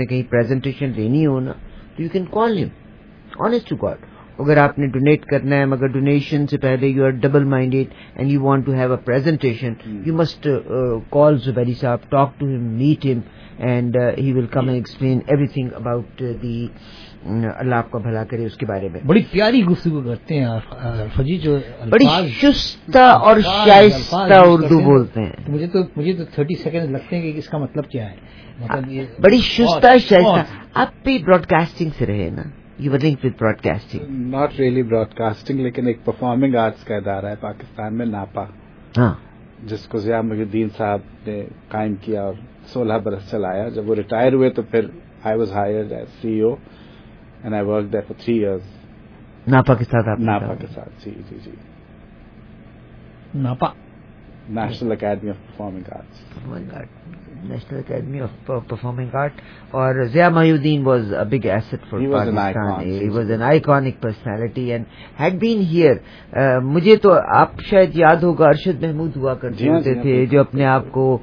کہیں پریزنٹیشن دینی ہو نا تو یو کین کال ہم. آنیسٹ ٹو گاڈ, اگر آپ نے ڈونیٹ کرنا ہے مگر ڈونیشن سے پہلے you are double minded and you want to have a presentation, you must call Zuberi صاحب, talk to him, meet him, and he will come and explain everything about the. اللہ آپ کا بھلا کرے اس کے بارے میں. بڑی پیاری گفتگو کرتے ہیں فجی, جو بڑی شستہ اور شائستہ اردو بولتے ہیں. مجھے تو 30 سیکنڈ لگتے ہیں کہ اس کا مطلب کیا ہے. مطلب بڑی شستہ شائستہ. آپ بھی براڈ کاسٹنگ سے رہے نا, you were linked with broadcasting. Not really broadcasting, لیکن ایک پرفارمنگ آرٹس کا ادارہ ہے پاکستان میں, ناپا, ہاں, جس کو ضیاء محی الدین صاحب نے قائم کیا اور 16 برس چلایا. جب وہ ریٹائر ہوئے تو پھر I was hired as CEO and I work there for 3 years. NAPA کے ساتھ آپ ناپا کے ساتھ, جی جی جی, NAPA national academy of performing arts. National academy of performing art. اور Zia Mohyeddin was a big asset for Pakistan. He was an iconic personality and had been here. مجھے تو آپ شاید یاد ہوگا ارشد محمود ہوا کرتے ہوتے تھے جو اپنے آپ کو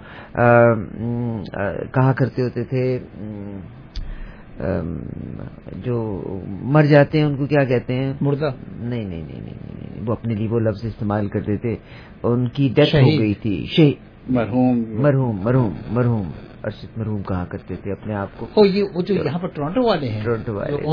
کہا کرتے ہوتے تھے, جو مر جاتے ہیں ان کو کیا کہتے ہیں, مردہ. نہیں, وہ اپنے لیے وہ لفظ استعمال کرتے تھے. ان کی ڈیتھ ہو گئی تھی. مرحوم ارشد مرحوم کہا کرتے تھے اپنے آپ کو. وہ جو یہاں پر ٹورانٹو والے ہیں, ٹورانٹو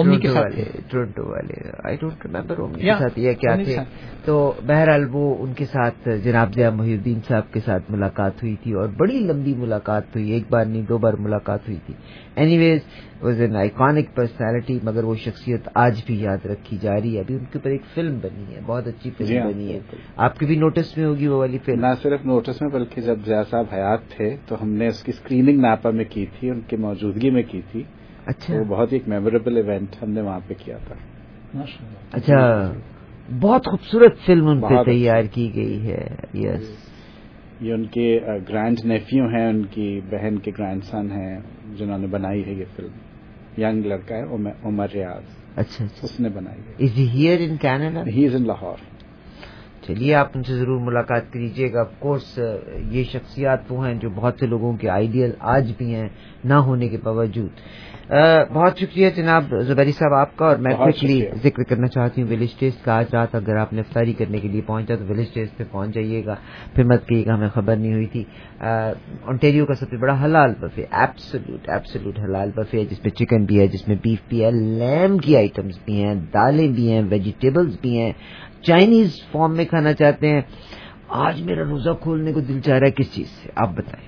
والے آئی ڈونٹ ریمبر اومی کے ساتھ یہ کیا تھے. تو بہرحال وہ ان کے ساتھ جناب ضیاء محی الدین صاحب کے ساتھ ملاقات ہوئی تھی اور بڑی لمبی ملاقات ہوئی, 1 بار نہیں 2 بار ملاقات ہوئی تھی. Anyways was an iconic personality, مگر وہ شخصیت آج بھی یاد رکھی جا رہی ہے. ابھی ان کے اوپر ایک فلم بنی ہے, بہت اچھی فلم بنی ہے, آپ کے بھی نوٹس میں ہوگی وہ والی فلم. نہ صرف نوٹس میں بلکہ جب ضیاء صاحب حیات تھے تو ہم نے اس کی اسکریننگ ناپا میں کی تھی, ان کی موجودگی میں کی تھی. اچھا, وہ بہت ایک میموریبل ایونٹ ہم نے وہاں پہ کیا تھا. اچھا, بہت خوبصورت فلم ان پہ تیار کی گئی ہے. یس, یہ ان کے گرینڈ نیفیو ہیں, ان کی بہن کے گرینڈ سن ہیں جنہوں نے بنائی ہے یہ فلم. ینگ لڑکا ہے عمر ریاض. اچھا, اس نے بنائی ہے. Is he here in Canada? He is in Lahore. چلیے آپ ان سے ضرور ملاقات کیجیے گا. آف کورس یہ شخصیات وہ ہیں جو بہت سے لوگوں کے آئیڈیل آج بھی ہیں نہ ہونے کے باوجود. بہت شکریہ جناب زبیری صاحب آپ کا. اور میں کوئکلی ذکر کرنا چاہتی ہوں ولیج ٹیسٹ کا. آج رات اگر آپ نے افطاری کرنے کے لیے پہنچا تو ولیج ٹیسٹ پہ پہنچ جائیے گا, پھر مت کہیے گا ہمیں خبر نہیں ہوئی تھی. اونٹیریو کا سب سے بڑا حلال بفے, ایبسولوٹ حلال بفے ہے, جس میں چکن بھی ہے, جس میں بیف بھی ہے, لیم کی آئٹمس بھی ہیں, دالیں بھی ہیں, ویجیٹیبلز بھی ہیں. چائنیز فارم میں کھانا چاہتے ہیں. آج میرا روزہ کھولنے کو دل چاہ رہا ہے کس چیز سے آپ بتائیں؟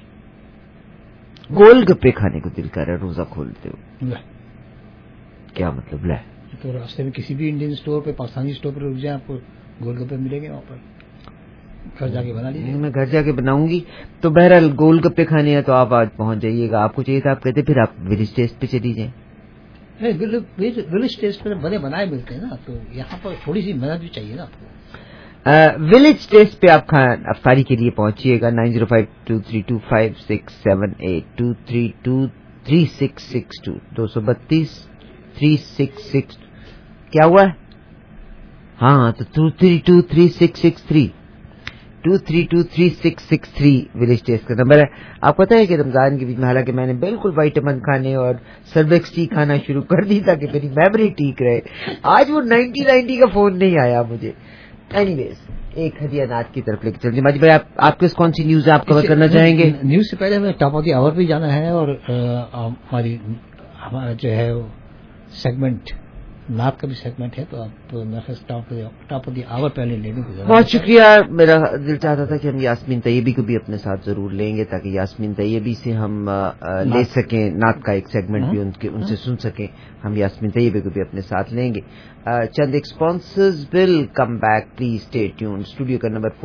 گول گپے کھانے کو دل کر رہا ہے روزہ کھولتے ہو. کیا مطلب لے تو راستے میں کسی بھی انڈین اسٹور پہ, پاکستانی اسٹور پہ رک جائیں, آپ کو گول گپے ملیں گے وہاں پر. گھر جا کے بنا لیجیے. میں گھر جا کے بناؤں گی. تو بہرحال گول گپے کھانے ہیں تو آپ آج پہنچ جائیے گا. آپ کو چاہیے تھا آپ کہتے پھر آپ ولیج ٹیسٹ پہ چلی جائیں. ولیج ٹیسٹ پہ بنے بنائے ملتے ہیں نا, تو یہاں پر تھوڑی سی محنت بھی چاہیے نا آپ کو. ولیج ٹیسٹ پہ آپ افطاری کے لیے پہنچیے گا. 9052325678 2323662 2323662. کیا ہوا ہے؟ ہاں, تو 2323663 2323663 ولیج ٹیسٹ کا نمبر ہے. آپ پتہ ہے کہ رمضان کے بیچ میں, حالانکہ میں نے بالکل وائٹامن کھانے اور سربیکس ٹی کھانا شروع کر دی تاکہ میری میموری ٹھیک رہے, آج وہ 90 کا فون نہیں آیا مجھے. اینی ویز ایک ہدیہ نات کی طرف لے کے چلیے. ماجد بھائی آپ کس کون سی نیوز آپ کور کرنا چاہیں گے؟ نیوز سے پہلے ہمیں ٹاپ آف دی آور بھی جانا ہے, اور ہمارا جو ہے سیگمنٹ نعت کا بھی سیگمنٹ ہے, تو آپ ٹاپ آف دی آور پہلے لے لیں. بہت شکریہ. میرا دل چاہتا تھا کہ ہم یاسمین طیبی کو بھی اپنے ساتھ ضرور لیں گے تاکہ یاسمین طیبی سے ہم لے سکیں نعت کا ایک سیگمنٹ بھی ان سے سن سکیں. ہم یاسمین طیبی کو بھی اپنے ساتھ لیں گے. چند sponsors will come back, please stay tune. Studio کا نمبر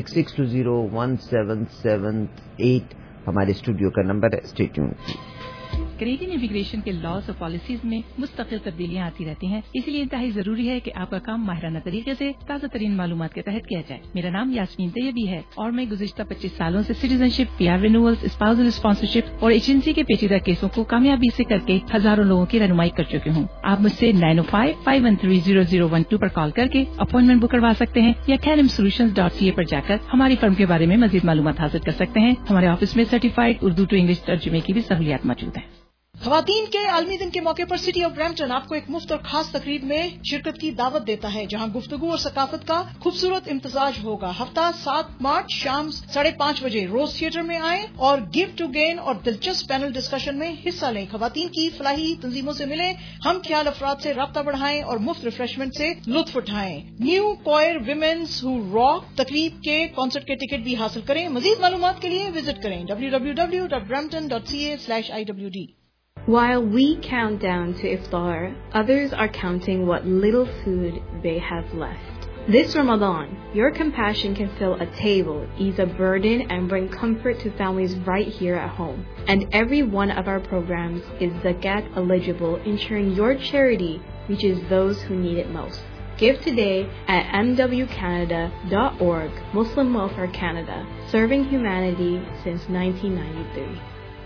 4166201778 ہمارے اسٹوڈیو کا نمبر ہے. Stay tune. کینیڈین امیگریشن کے لاز اور پالیسیز میں مستقل تبدیلیاں آتی رہتی ہیں, اسی لیے انتہائی ضروری ہے کہ آپ کا کام ماہرانہ طریقے سے تازہ ترین معلومات کے تحت کیا جائے. میرا نام یاسمین طیبی ہے اور میں گزشتہ 25 سالوں سے citizenship, P R renewals, spousal sponsorship اور ایجنسی کے پیچیدہ کیسوں کو کامیابی سے کر کے ہزاروں لوگوں کی رہنمائی کر چکی ہوں. آپ مجھ سے 9055130012 پر کال کر کے اپوائنٹمنٹ بک کروا سکتے ہیں, یا KNMSolutions.ca پر جا کر ہماری فرم کے بارے میں مزید معلومات حاصل کر سکتے ہیں. ہمارے آفس میں سرٹیفائڈ اردو ٹو انگلش ترجمے کی بھی سہولیات موجود ہیں. خواتین کے عالمی دن کے موقع پر سٹی آف برمپٹن آپ کو ایک مفت اور خاص تقریب میں شرکت کی دعوت دیتا ہے جہاں گفتگو اور ثقافت کا خوبصورت امتزاج ہوگا. ہفتہ 7 مارچ شام 5:30 بجے روز تھیٹر میں آئیں اور گیو ٹو گین اور دلچسپ پینل ڈسکشن میں حصہ لیں. خواتین کی فلاحی تنظیموں سے ملیں, ہم خیال افراد سے رابطہ بڑھائیں اور مفت ریفریشمنٹ سے لطف اٹھائیں. New choir women's who rock تقریب کے کانسرٹ کے ٹکٹ بھی حاصل کریں. مزید معلومات کے لیے وزٹ کریں www.brampton.ca/IWD. While we count down to iftar, others are counting what little food they have left. This Ramadan, your compassion can fill a table, ease a burden, and bring comfort to families right here at home. And every one of our programs is Zakat eligible, ensuring your charity reaches those who need it most. Give today at mwcanada.org, Muslim Welfare Canada, serving humanity since 1993.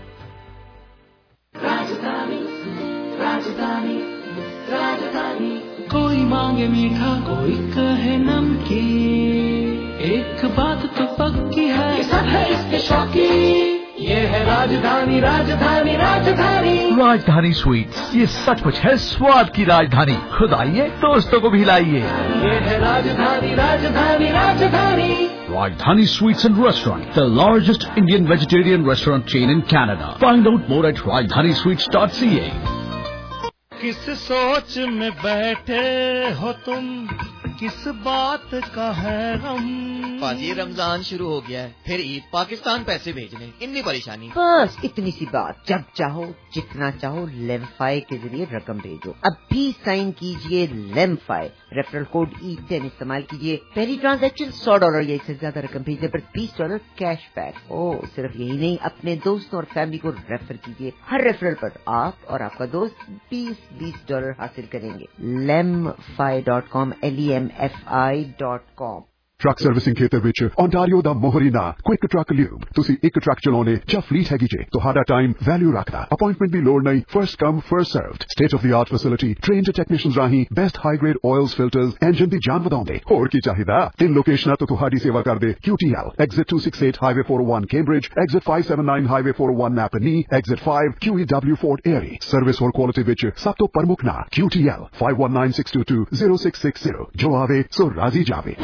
کوئی مانگے میٹھا کوئی کہے نمکین, ایک بات تو پکی ہے سب ہے اس کے شوقین. یہ ہے راجدھانی راجدھانی راجدھانی راجدھانی سویٹس, یہ سچ مچ ہے سواد کی راجدھانی. خود آئیے, دوستوں کو بھی لائیے. یہ ہے راجدھانی راجدھانی راجدھانی. Rajdhani Sweets and Restaurant, the largest Indian vegetarian restaurant chain in Canada. Find out more at rajdhanisweets.ca. کس سوچ میں بیٹھے ہو تم, کس بات کا ہے غم. پاجی رمضان شروع ہو گیا ہے, پھر عید, پاکستان پیسے بھیجنے, اتنی پریشانی. بس اتنی سی بات, جب چاہو جتنا چاہو لیمفائی کے ذریعے رقم بھیجو. اب بھی سائن کیجئے لیمفائی, ریفرل کوڈ E10 استعمال کیجئے. پہلی ٹرانزیکشن $100 یا اس سے زیادہ رقم بھیجنے پر $20 کیش بیک. صرف یہی نہیں, اپنے دوستوں اور فیملی کو ریفر کیجئے. ہر ریفرل پر آپ اور آپ کا دوست $20 حاصل کریں گے. lemfi.com lemfi.com. ਟਰੱਕ ਸਰਵਿਸਿੰਗ ਖੇਤਰ ਵਿੱਚ ਓਨਟਾਰੀਓ ਦਾ ਮੋਹਰੀ ਨਾਂ ਕੁਇਕ ਟਰੱਕ ਲਿਊਬ. ਤੁਸੀਂ ਇੱਕ ਟਰੱਕ ਚਲਾਉਣੇ ਜਾਂ ਫਲੀਟ ਹੈਗੀ ਜੇ, ਤੁਹਾਡਾ ਟਾਈਮ ਵੈਲਿਊ ਰੱਖਦਾ. ਅਪਾਇੰਟਮੈਂਟ ਦੀ ਲੋੜ ਨਹੀਂ, first come first served. State of the art facility, trained technicians ਰਾਹੀਂ best high grade oils filters, engine ਦੀ ਜਾਨ ਵਧਾਉਂਦੇ. ਹੋਰ ਕੀ ਚਾਹੀਦਾ? 3 ਲੋਕੇਸ਼ਨਾਂ ਤੋਂ ਤੁਹਾਡੀ ਸੇਵਾ ਕਰਦੇ. QTL, Exit 268 Highway 401 Cambridge, Exit 579 Highway 401 Napanee, Exit 5 QEW Fort Erie. Service ਔਰ ਕੁਆਲਿਟੀ ਵਿੱਚ ਸਭ ਤੋਂ ਪ੍ਰਮੁੱਖ ਨਾਂ QTL 5196220660. ਜੋ ਆਵੇ ਸੋ ਰਾਜ਼ੀ ਜਾਵੇ.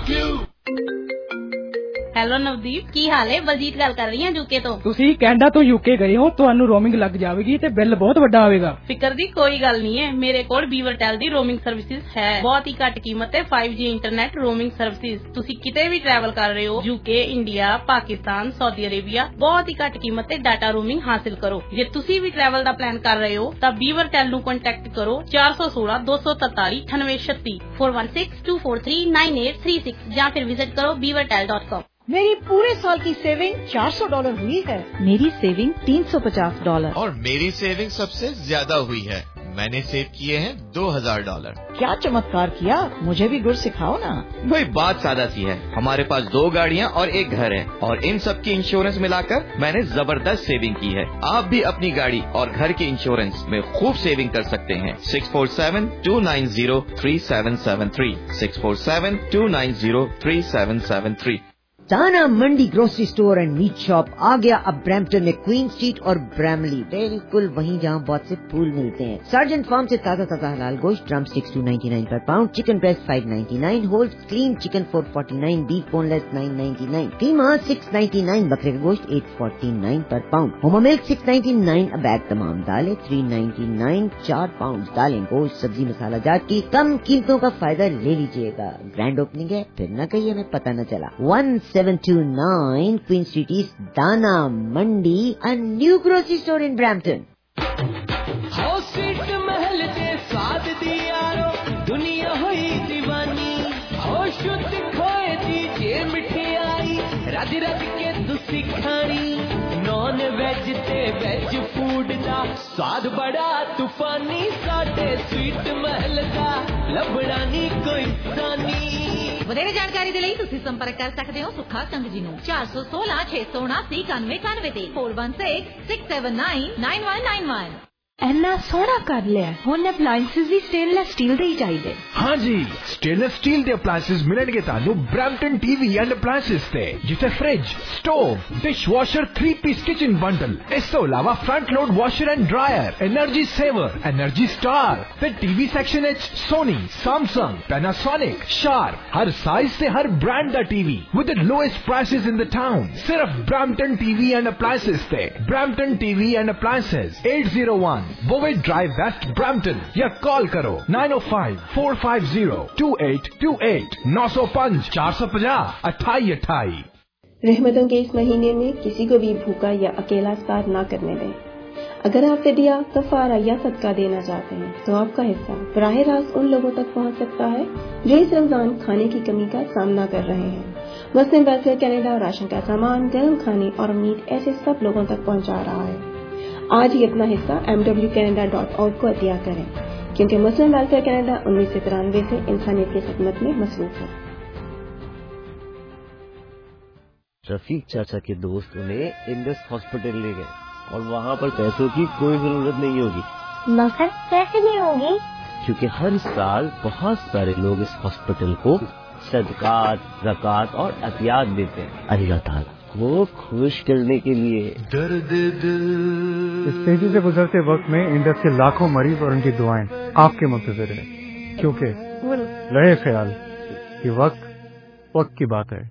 ਹੈਲੋ ਨਵਦੀਪ, ਕੀ ਹਾਲ ਹੈ? ਬਲਜੀਤ ਗੱਲ ਕਰ ਰਹੀ ਹਾਂ ਯੂਕੇ ਤੋਂ. ਤੁਸੀਂ ਕੈਨੇਡਾ ਤੋਂ ਯੂਕੇ ਗਏ ਹੋ, ਤੁਹਾਨੂੰ ਰੋਮਿੰਗ ਲੱਗ ਜਾਵੇਗੀ ਤੇ ਬਿੱਲ ਬਹੁਤ ਵੱਡਾ ਆਵੇਗਾ. ਫਿਕਰ ਦੀ ਕੋਈ ਗੱਲ ਨਹੀਂ ਹੈ, ਮੇਰੇ ਕੋਲ ਬੀਵਰਟੈਲ ਦੀ ਰੋਮਿੰਗ ਸਰਵਿਸਿਜ਼ ਹੈ. ਬਹੁਤ ਹੀ ਘੱਟ ਕੀਮਤ ਤੇ 5G ਇੰਟਰਨੈਟ ਰੋਮਿੰਗ ਸਰਵਿਸਿਜ਼. ਤੁਸੀਂ ਕਿਤੇ ਵੀ ਟਰੈਵਲ ਕਰ ਰਹੇ ਹੋ, UK, India, Pakistan, Saudi Arabia, ਬਹੁਤ ਹੀ ਘੱਟ ਕੀਮਤ ਤੇ ਡਾਟਾ ਰੋਮਿੰਗ ਹਾਸਿਲ ਕਰੋ. ਜੇ ਤੁਸੀਂ ਵੀ ਟਰੈਵਲ ਦਾ ਪਲਾਨ ਕਰ ਰਹੇ ਹੋ ਤਾਂ ਬੀਵਰਟੈਲ ਨੂੰ ਕੰਟੈਕਟ ਕਰੋ 416 243 9836 4162439836 ਜਾਂ ਫਿਰ ਵਿਜ਼ਿਟ ਕਰੋ beavertel.com. میری پورے سال کی سیونگ $400 ہوئی ہے. میری سیونگ $350 اور میری سیونگ سب سے زیادہ ہوئی ہے. میں نے سیو کیے ہیں $2000. کیا چمتکار کیا, مجھے بھی گر سکھاؤ نا. وہی بات سادہ سی ہے, ہمارے پاس 2 گاڑیاں اور 1 گھر ہے اور ان سب کی انشورنس ملا کر میں نے زبردست سیونگ کی ہے. آپ بھی اپنی گاڑی اور گھر کے انشورنس میں خوب سیونگ کر سکتے ہیں. 647-290-3773 647-290-3773. Dana Mandi grocery store and meat shop آ گیا اب برمپٹن میں کوئن اسٹریٹ اور براملی, بالکل وہیں جہاں بہت سے پھول ملتے ہیں. سرجن فارم سے تازہ حلال گوشت, ڈرم اسٹکس $2.99 پر pound, chicken breast $5.99, whole clean chicken $4.49, beef boneless $9.99, قیمہ $6.99, بکرے کا گوشت $8.49 پر پاؤنڈ, ہوما ملک $6.99 بیگ, تمام دالیں $3.99 4 پاؤنڈ دالیں, گوشت, سبزی, مسالہ جات کی کم قیمتوں کا فائدہ لے لیجیے گا. گرینڈ اوپننگ ہے, پھر نہ کہیے ہمیں پتہ نہ چلا. 729 Queen Street East, Dana Mandi, a new grocery store in Brampton. سیٹ محل دے ساتھ دیارو دنیا ہوئی دیوانی, شدھ کھوئے دی جے مٹھائی, رج رج کے تسی کھانی. نان ویج تے ویج فوڈ دا سواد بڑا طوفانی, ساڈے سویٹ محل دا لبڑا نہیں کوئی ثانی. ਵਧੇਰੇ ਜਾਣਕਾਰੀ ਦੇ ਲਈ ਤੁਸੀਂ ਸੰਪਰਕ ਕਰ ਸਕਦੇ ਹੋ ਸੁਖਾ ਸੰਘ ਜੀ ਨੂੰ 416 679 9191 ਤੇ 4166799191. ਇੰਨਾ ਸੋਹਣਾ ਕਰ ਲਿਆ, ਹੁਣ ਅਪਲਾਈਐਂਸਿਸ ਵੀ ਸਟੇਨਲੈਸ ਸਟੀਲ ਦੇ ਹੀ ਚਾਹੀਦੇ। ਹਾਂ ਜੀ, ਸਟੇਨਲੈਸ ਸਟੀਲ ਦੇ ਅਪਲਾਈਐਂਸਿਸ ਮਿਲਣਗੇ ਤੁਹਾਨੂੰ ਬ੍ਰੈਂਪਟਨ ਟੀਵੀ ਐਂਡ ਅਪਲਾਈਐਂਸਿਸ ਤੇ, ਜਿੱਥੇ fridge, stove, dishwasher, 3-piece kitchen bundle, ਇਸ ਤੋਂ ਇਲਾਵਾ front load washer and dryer, energy saver, energy star ਤੇ ਟੀਵੀ ਸੈਕਸ਼ਨ ਵਿੱਚ ਸੋਨੀ, ਸੈਮਸੰਗ, ਪੈਨਾਸੋਨਿਕ, ਸ਼ਾਰਪ, ਹਰ ਸਾਈਜ਼ ਤੇ ਹਰ ਬ੍ਰਾਂਡ ਦਾ TV with the lowest prices in the town. सिर्फ ब्रैम्पटन टीवी एंड अप्लायंसेस पे। Brampton TV and appliances 801 Bovaird drive west Brampton, या call करो 905-450-2828 905 450 2828। रहमतों के इस महीने में किसी को भी भूखा या अकेला इफ्तार ना करने दें। अगर आप फिदिया, कफारा या सदका देना चाहते हैं तो आपका हिस्सा बराह रास्त उन लोगों तक पहुंच सकता है जो इस रमजान खाने की कमी का सामना कर रहे हैं। मुस्लिम वेलफेयर कनाडा राशन का सामान, गर्म खाने और मीट ऐसे सब लोगों तक पहुंचा रहा है। आज ही अपना हिस्सा mwcanada.org को अतिया करें, क्योंकि मुस्लिम वेलफेयर कनाडा 1993 से इंसानियत की खिदमत में मसरूफ है। रफीक चाचा के दोस्त उन्हें इंडस हॉस्पिटल ले गए और वहाँ पर पैसों की कोई जरूरत नहीं होगी। मगर कैसे नहीं होगी? क्योंकि हर साल बहुत सारे लोग इस हॉस्पिटल को सदकात, ज़कात और अतियात देते हैं। अल्लाह ताला वो खुश करने के लिए। दर्द दिल। इस तेजी से गुजरते वक्त में इंडस के लाखों मरीज और उनकी दुआएं आपके मुंतज़िर है, क्योंकि रहे ख्याल कि वक्त की बात है।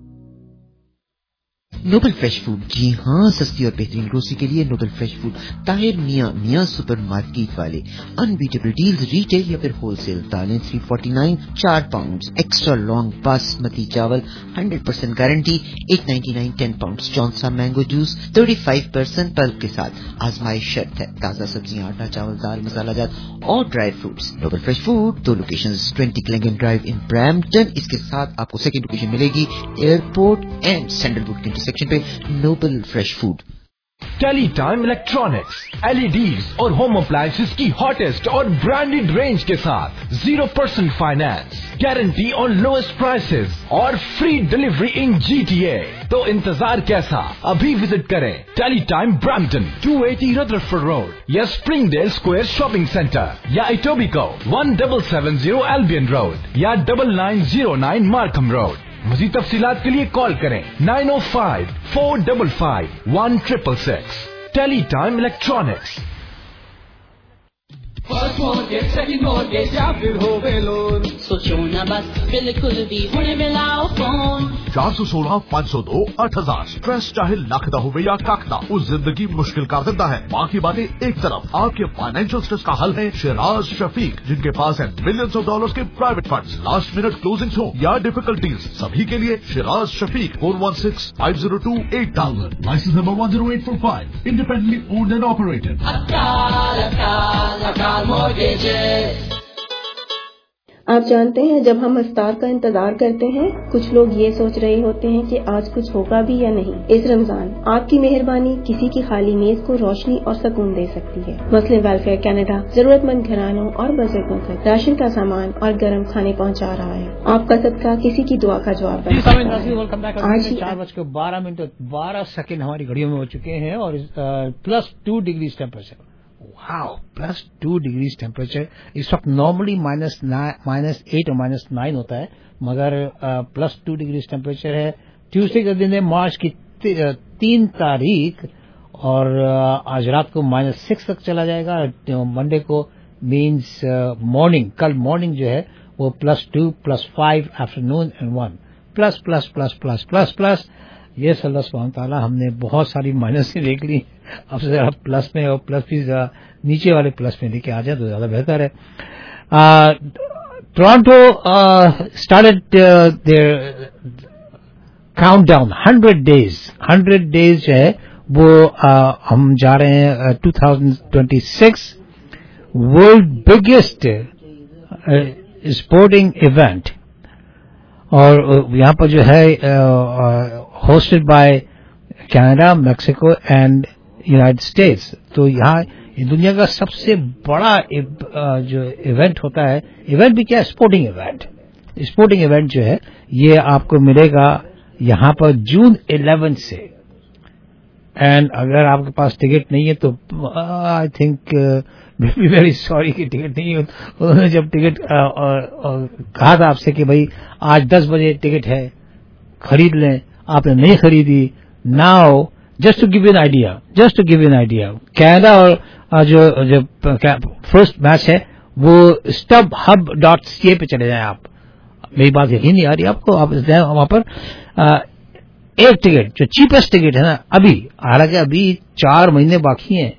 नोबल फ्रेश फूड, जी हाँ, सस्ती और बेहतरीन ग्रोसरी के लिए noble fresh food, Tahir Mian supermarket वाले। अनबीटेबल डील्स, रिटेल या फिर होलसेल। दालें 349 4 पाउंड, एक्स्ट्रा लॉन्ग बासमती चावल 100% गारंटी 899 10 पाउंड। जॉनसा मैंगो जूस 35% पल्प के साथ, आजमाइश शर्त है। ताज़ा सब्जियां, आटा, चावल, दाल, मसाला जात और dry fruits. Noble fresh food, 2 locations, 20 क्लिंगन ड्राइव इन ब्रैम्पटन। इसके साथ आपको सेकंड लोकेशन मिलेगी एयरपोर्ट एंड सैंडलवुड के इंटरसेक्शन पे। Noble fresh food. Tele time electronics, LEDs और होम अप्लायंसेस की हॉटेस्ट और ब्रांडेड रेंज के साथ 0% finance, guarantee on lowest prices और फ्री डिलीवरी इन GTA। तो इंतजार कैसा, अभी विजिट करें tele time Brampton 280 Rutherford road या स्प्रिंगडेल स्क्वायर शॉपिंग सेंटर, या इटोबिको 1770 एल्बियन रोड या 9909 मार्कम रोड। मज़ीद तफसीलात के लिए कॉल करें 905-455-1666। Tele time electronics. First mortgage, second mortgage या फिर होवे लोन, सोचो ना बस, बिल्कुल भी हुणे मिलाओ फोन। 416-502 8000। स्ट्रेस चाहे लख दा होवे या कख दा, उस जिंदगी मुश्किल कर देता है। बाकी बातें एक तरफ, आपके फाइनेंशियल स्ट्रेस का हल है शिराज शफीक, जिनके पास है मिलियंस ऑफ डॉलर्स के private funds. Last minute closings हो या डिफिकल्टीज, सभी के लिए Shiraz Shafiq 416-502-8000। License number 10845, independently owned and operated. आप जानते हैं, जब हम इफ्तार का इंतजार करते हैं, कुछ लोग ये सोच रहे होते हैं कि आज कुछ होगा भी या नहीं। इस रमजान आपकी मेहरबानी किसी की खाली मेज को रोशनी और सुकून दे सकती है। मुस्लिम वेलफेयर कनाडा जरूरतमंद घरानों और बुजुर्गों तक राशन का सामान और गर्म खाने पहुंचा रहा है। आपका सदका किसी की दुआ का जवाब बन सकता है। आज 4:12 हमारी घड़ियों में हो चुके हैं और +2 degree temperature. Wow, +2 degree temperature. इस वक्त नॉर्मली -8 और -9 होता है, मगर +2 डिग्री टेम्परेचर है। ट्यूसडे का दिन है, मार्च की 3 तारीख, और आज रात को -6 तक चला जाएगा। मंडे को मीन्स मॉर्निंग, कल मॉर्निंग जो है वो +2, +5 afternoon and 1 plus plus plus plus plus plus. ये अल्लाह सुब्हान ताला, हमने बहुत सारी माइनस से देख ली, अब से जरा प्लस में, और प्लस भी नीचे वाले प्लस में लेके आ जाए तो ज्यादा बेहतर है। Toronto started there countdown 100 days जो है वो हम जा रहे हैं 2026 वर्ल्ड बिगेस्ट स्पोर्टिंग इवेंट, और यहाँ पर जो है hosted by Canada, Mexico and United States. तो यहाँ दुनिया का सबसे बड़ा जो इवेंट होता है, इवेंट भी क्या, स्पोर्टिंग इवेंट जो है ये आपको मिलेगा यहाँ पर जून 11 से اینڈ اگر آپ کے پاس ٹکٹ نہیں ہے تو آئی تھنک ویری سوری کہ ٹکٹ نہیں ہے. انہوں نے جب ٹکٹ کہا تھا آپ سے کہ بھائی آج 10 بجے ٹکٹ ہے خرید لیں, آپ نے نہیں خریدی. Now just to give an idea, Canada اور جو فرسٹ میچ ہے وہ StubHub.ca پہ چلے جائیں. آپ میری بات یقین نہیں آ رہی آپ کو, آپ وہاں پر ایک ٹکٹ جو چیپسٹ ٹکٹ ہے نا ابھی, حالانکہ ابھی 4 مہینے باقی ہیں,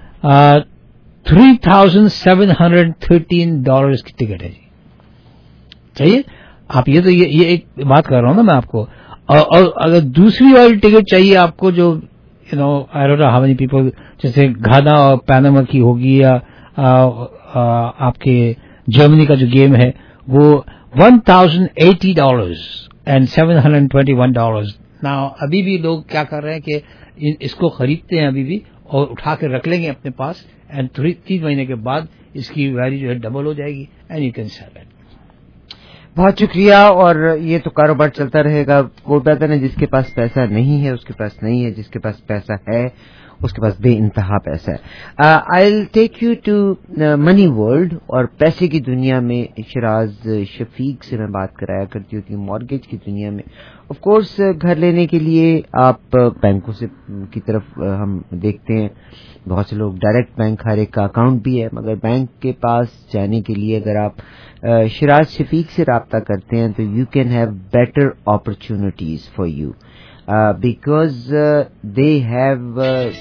$3,713 کی ٹکٹ ہے جی. چاہیے آپ یہ ایک بات کر رہا ہوں نا میں آپ کو. اور اگر دوسری والی ٹکٹ چاہیے آپ کو جو I don't know how many people, جیسے گھانا اور پیناما کی ہوگی یا آپ کے جرمنی کا جو گیم ہے وہ $1,080 and $721. Now ابھی بھی لوگ کیا کر رہے ہیں کہ اس کو خریدتے ہیں ابھی بھی اور اٹھا کے رکھ لیں گے اپنے پاس, اینڈ 3 مہینے کے بعد اس کی ویلیو جو ہے ڈبل ہو جائے گی and you can sell it. بہت شکریہ. اور یہ تو کاروبار چلتا رہے گا. وہ کہتے ہیں جس کے پاس پیسہ نہیں ہے اس کے پاس نہیں ہے, جس کے پاس پیسہ ہے اس کے پاس بے انتہا پیسہ ہے. I will take you to money world, اور پیسے کی دنیا میں شراز شفیق سے میں بات کرایا کرتی ہوں کہ مارگیج کی دنیا میں آف کورس گھر لینے کے لیے آپ بینکوں سے کی طرف ہم دیکھتے ہیں, بہت سے لوگ ڈائریکٹ بینک ہر ایک کا اکاؤنٹ بھی ہے, مگر بینک کے پاس جانے کے لیے اگر آپ شراز شفیق سے رابطہ کرتے ہیں تو you can have better opportunities for you because they have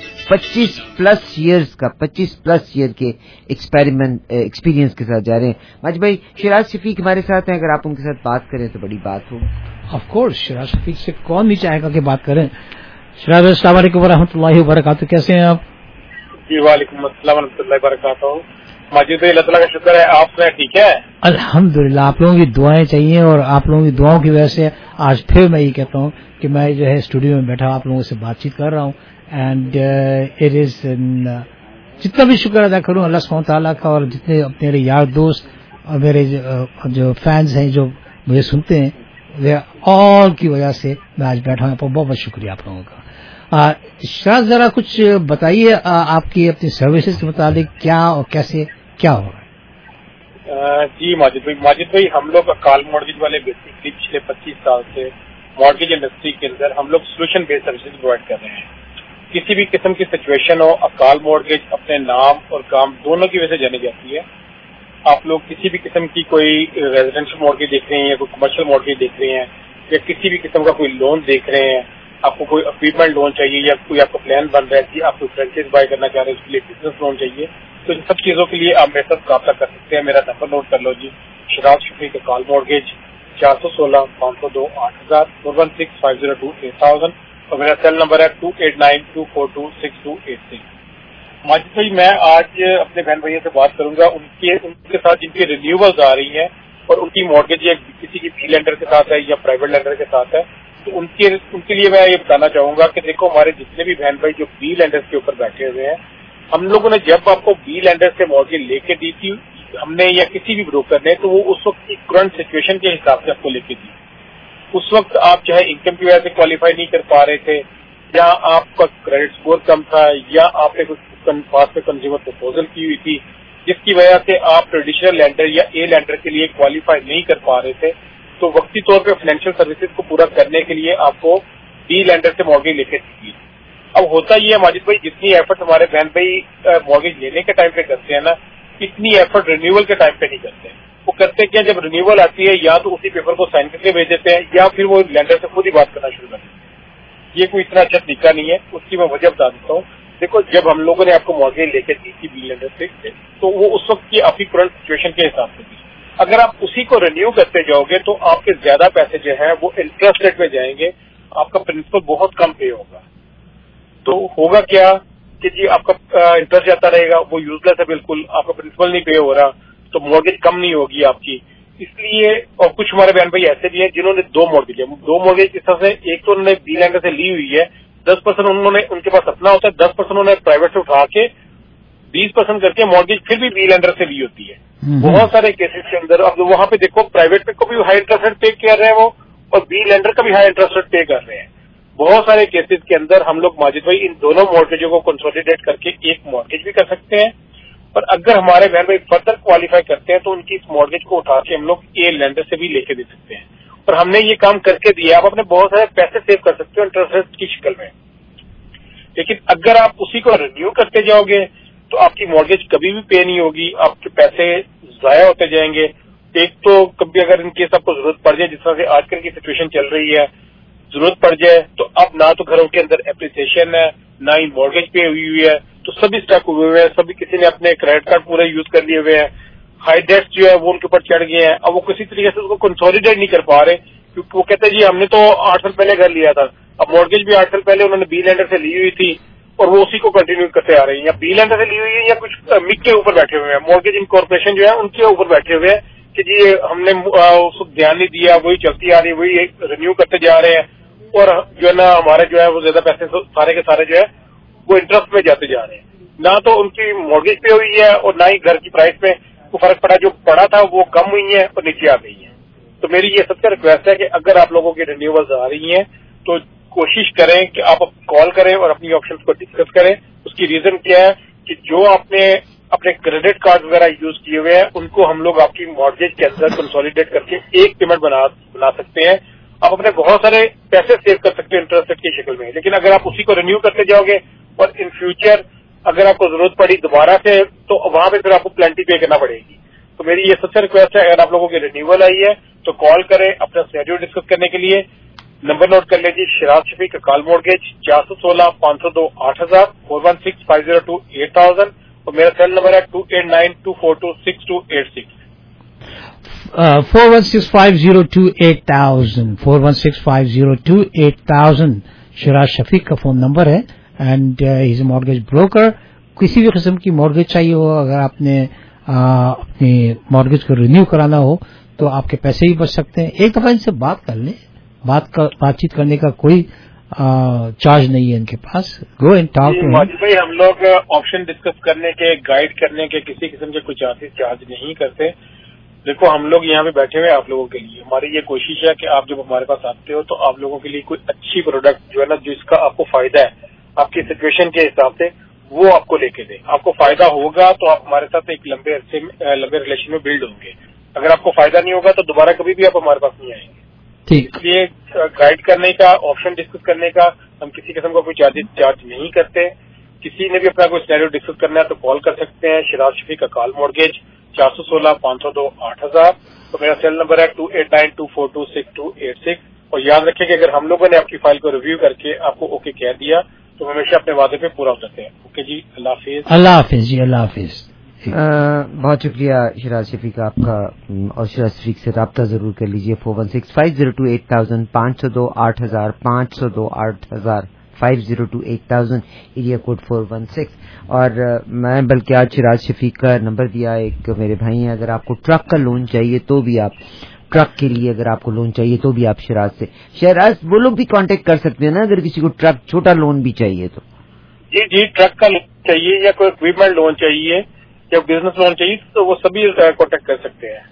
25+ year کے ایکسپیرینس کے ساتھ جا رہے ہیں. ماجد بھائی شراز شفیق ہمارے ساتھ ہیں, اگر آپ ان کے ساتھ بات کریں تو بڑی بات ہو. آف کورس شراز شفیق سے کون نہیں چاہے گا کہ بات کریں. شراز السلام علیکم ورحمۃ اللہ وبرکاتہ, کیسے ہیں آپ؟ جی وعلیکم السلام ورحمۃ اللہ وبرکاتہ. ماجد بھائی اللہ تعالیٰ کا شکر ہے, آپ سے ٹھیک ہے؟ الحمدللہ. آپ لوگوں کی دعائیں چاہیے اور آپ لوگوں کی دعاؤں کی وجہ سے آج پھر میں یہ کہتا ہوں کہ میں جو ہے اسٹوڈیو میں بیٹھا آپ لوگوں سے بات چیت کر رہا ہوں, اینڈ اٹ از جتنا بھی شکر ادا کروں اللہ سبحانہ تعالیٰ کا, اور جتنے میرے یار دوست اور میرے جو فینس ہیں جو مجھے سنتے ہیں اور کی وجہ سے میں آج بیٹھا ہوں. بہت بہت شکریہ آپ لوگوں کا. شراز ذرا کچھ بتائیے آپ کی اپنی سروسز کے متعلق کیا اور کیسے کیا ہو رہا ہے. جی ماجد بھائی ہم لوگ اکال مارگیج والے بیسکلی پچھلے 25 سال سے مارگیج انڈسٹری کے اندر ہم لوگ سولوشن بیسڈ سروسز پرووائڈ کر رہے ہیں. کسی بھی قسم کی سچویشن ہو, اکال مارگیج اپنے نام اور کام دونوں کی وجہ سے جانی جاتی ہے. آپ لوگ کسی بھی قسم کی کوئی ریزیڈینشیل مارگیج دیکھ رہے ہیں یا کوئی کمرشل مارگیج دیکھ رہے ہیں یا کسی بھی قسم کا کوئی لون دیکھ رہے ہیں, آپ کو کوئی اکوپمنٹ لون چاہیے یا کوئی آپ کا پلان بن رہا ہے کہ آپ کو فرینچائز بائی کرنا چاہ رہے ہیں اس کے لیے بزنس لون چاہیے, تو ان سب چیزوں کے لیے آپ میرے ساتھ رابطہ کر سکتے ہیں. میرا نمبر نوٹ کر لو جی, شراز شفیق اکال مارگیج 416-502-8000 416-502-8000, اور میرا سیل نمبر ہے 2892426286. ماجد بھائی میں آج اپنے بہن بھائیوں سے بات کروں گا ان کے ساتھ جن کی رینیولز آ رہی ہیں اور ان کی مارگیج یا کسی کی بی لینڈر کے ساتھ ہے یا پرائیویٹ لینڈر کے ساتھ ہے, تو ان کے لیے میں یہ بتانا چاہوں گا کہ دیکھو ہمارے جتنے بھی بہن بھائی جو بی لینڈر کے اوپر بیٹھے ہوئے ہیں, ہم لوگوں نے جب آپ کو بی لینڈر سے مارگیج لے کے دی تھی ہم نے یا کسی بھی بروکر نے, تو وہ اس وقت کی کرنٹ سچویشن کے حساب سے آپ کو لے کے دی. اس وقت آپ چاہے انکم کی وجہ سے کوالیفائی نہیں کر پا رہے تھے, یا آپ کا کریڈٹ اسکور کم تھا, یا آپ نے پاس میں کنزیومر پرپوزل کی ہوئی تھی جس کی وجہ سے آپ ٹریڈیشنل لینڈر یا اے لینڈر کے لیے کوالیفائی نہیں کر پا رہے تھے, تو وقتی طور پہ فائنینشیل سروسز کو پورا کرنے کے لیے آپ کو بی لینڈر سے مارگیج لے کے دی. اب ہوتا یہ ہے ماجد بھائی, جتنی ایفرٹ ہمارے بہن بھائی مارگیج لینے کے ٹائم پہ کرتے ہیں نا, اتنی ایفرٹ رینیول کے ٹائم پہ نہیں کرتے. وہ کرتے کیا, جب رینیول آتی ہے یا تو اسی پیپر کو سائن کر کے بھیج دیتے ہیں یا پھر وہ لینڈر سے خود ہی بات کرنا شروع کر دیتے ہیں. یہ کوئی اتنا اچھا طریقہ نہیں ہے. اس کی میں وجہ بتا دیتا ہوں. دیکھو جب ہم لوگوں نے آپ کو مارگیج لے کے دی تھی بی لینڈر سے, تو وہ اس وقت کی آپ کی کرنٹ سچویشن کے حساب سے تھی. اگر آپ اسی کو رینیو کرتے جاؤ گے تو آپ کے زیادہ پیسے جو ہیں وہ انٹرسٹ ریٹ میں جائیں گے, آپ کا پرنسپل بہت کم پے ہوگا. تو ہوگا کیا کہ جی آپ کا انٹرسٹ جاتا رہے گا, وہ یوز لیس ہے بالکل, آپ کا پرنسپل نہیں پے ہو رہا, تو مارگیج کم نہیں ہوگی آپ کی. اس لیے, اور کچھ ہمارے بہن بھائی ایسے بھی ہیں جنہوں نے دو مارگیج اس طرح سے, ایک تو انہوں نے بی لینڈر سے لی ہوئی ہے, 10% انہوں نے ان کے پاس اپنا ہوتا ہے, 10% انہوں نے پرائیویٹ سے اٹھا کے 20% کر کے مارگیج پھر بھی بی لینڈر سے لی ہوتی ہے. بہت سارے کیسز کے اندر اب وہاں پہ دیکھو پرائیویٹ کو بھی ہائی انٹرسٹ ریٹ پے کر رہے ہیں وہ, اور بی لینڈر کا بھی ہائی انٹرسٹ ریٹ پے کر رہے ہیں. बहुत सारे केसेस के अंदर हम लोग माजिद भाई इन दोनों मॉर्गेजों को कंसोलिडेट करके एक मॉर्गेज भी कर सकते हैं, और अगर हमारे बहन भाई फर्दर क्वालिफाई करते हैं तो उनकी इस मॉर्गेज को उठा के हम लोग ए लेंडर से भी लेके दे सकते हैं, और हमने ये काम करके दिया। आप अपने बहुत सारे पैसे सेव कर सकते हो इंटरेस्ट की शक्ल में, लेकिन अगर आप उसी को रिन्यू करते जाओगे तो आपकी मॉर्गेज कभी भी पे नहीं होगी, आपके पैसे जाया होते जाएंगे। एक तो कभी अगर इनकेस आपको जरूरत पड़ जाए, जिस तरह से आजकल की सिचुएशन चल रही है, जरूरत पड़ जाए तो अब ना तो घरों के अंदर एप्रिसिएशन है, ना ही मॉर्गेज पे हुई है, तो सभी स्टक हुए हुए हैं, सभी किसी ने अपने क्रेडिट कार्ड पूरे यूज कर लिए हुए हैं, हाई डेट्स जो है वो उनके ऊपर चढ़ गए हैं। अब वो किसी तरीके से उसको कंसोलिडेट नहीं कर पा रहे, क्योंकि वो कहते हैं जी हमने तो 8 साल पहले घर लिया था, अब मॉर्गेज भी 8 साल पहले उन्होंने बी लेंडर से ली हुई थी और वो उसी को कंटिन्यू करते आ रहे हैं, या बी लेंडर से ली हुई है या कुछ मिक के ऊपर बैठे हुए हैं, मॉर्गेज इनकॉर्पोरेशन जो है उनके ऊपर बैठे हुए हैं कि जी हमने उसको ध्यान नहीं दिया, वही चलती आ रही, वही रिन्यू करते जा रहे हैं, और जो है ना हमारे जो है वो ज्यादा पैसे सारे के सारे जो है वो इंटरेस्ट में जाते जा रहे हैं। ना तो उनकी मॉर्गेज पे हुई है और ना ही घर की प्राइस में को फर्क पड़ा, जो पड़ा था वो कम हुई है और नीचे आ गई है। तो मेरी ये सबसे रिक्वेस्ट है कि अगर आप लोगों की रिन्यूअल्स आ रही हैं तो कोशिश करें कि आप कॉल करें और अपनी ऑप्शंस को डिस्कस करें। उसकी रीजन क्या है कि जो आपने अपने क्रेडिट कार्ड वगैरह यूज किए हुए हैं उनको हम लोग आपकी मॉर्गेज के अंदर कंसोलिडेट करके एक पेमेंट बना सकते हैं। आप अपने बहुत सारे पैसे सेव कर सकते हैं इंटरेस्ट रेट की शक्ल में, लेकिन अगर आप उसी को रिन्यू करते जाओगे और इन फ्यूचर अगर आपको जरूरत पड़ी दोबारा से तो वहां पे फिर आपको प्लेंटी पे करना पड़ेगी। तो मेरी ये सबसे रिक्वेस्ट है, अगर आप लोगों की रिन्यूअल आई है तो कॉल करें अपना शेड्यूल डिस्कस करने के लिए। नंबर नोट कर लीजिए, शिराज शफीक अकाल मॉर्गेज 416-502-8000 416-502-8000, और मेरा सेल नंबर है 2892426286 416-502-8000 416-502-8000 शिराज शफीक का फोन नंबर है, and he is a mortgage broker. किसी भी किस्म की मॉर्गेज चाहिए हो, अगर आपने अपनी मॉर्गेज को रिन्यू कराना हो तो आपके पैसे भी बच सकते हैं। एक दफा इनसे बात कर लें, बातचीत करने का कोई चार्ज नहीं है इनके पास। Go and talk to Majid भाई, हम लोग ऑप्शन डिस्कस करने के, गाइड करने के किसी किस्म के कुछ चार्ज नहीं करते। देखो हम लोग यहाँ पे बैठे हुए आप लोगों के लिए, हमारी ये कोशिश है कि आप जब हमारे पास आते हो तो आप लोगों के लिए कोई अच्छी प्रोडक्ट जो है ना जिसका आपको फायदा है आपकी सिचुएशन के हिसाब से वो आपको लेके दे। आपको फायदा होगा तो आप हमारे साथ एक लंबे रिलेशन में बिल्ड होंगे, अगर आपको फायदा नहीं होगा तो दोबारा कभी भी आप हमारे पास नहीं आएंगे। इसलिए गाइड करने का, ऑप्शन डिस्कस करने का हम किसी किस्म का कोई चार्ज नहीं करते। किसी ने भी अपना कोई सिनेरियो डिस्कस करना है तो कॉल कर सकते हैं। शिराज शफीक अकाल मॉर्गेज 416-502-8000, तो मेरा सेल नंबर है 2892426286। और याद रखें कि अगर हम लोगों ने आपकी फाइल को रिव्यू करके आपको ओके कह दिया तो हमेशा अपने वादे पे पूरा उतरते हैं। ओके जी, अल्लाह हाफिज। अल्लाह हाफिज जी, अल्लाह हाफिज। बहुत शुक्रिया शिराज शफीक आपका, और शिराज शफीक से रब्ता जरूर कर लीजिए। 416-502-8000 502-8000 502-8000 502-8000 एरिया कोड 416। और मैं बल्कि आज शिराज शफीक का नंबर दिया, एक मेरे भाई हैं, अगर आपको ट्रक का लोन चाहिए तो भी आप, ट्रक के लिए अगर आपको लोन चाहिए तो भी आप शिराज वो लोग भी कांटेक्ट कर सकते हैं ना, अगर किसी को ट्रक छोटा लोन भी चाहिए तो। जी, ट्रक का लोन चाहिए या कोई इक्विपमेंट लोन चाहिए या बिजनेस लोन चाहिए तो वो सभी कांटेक्ट कर सकते हैं।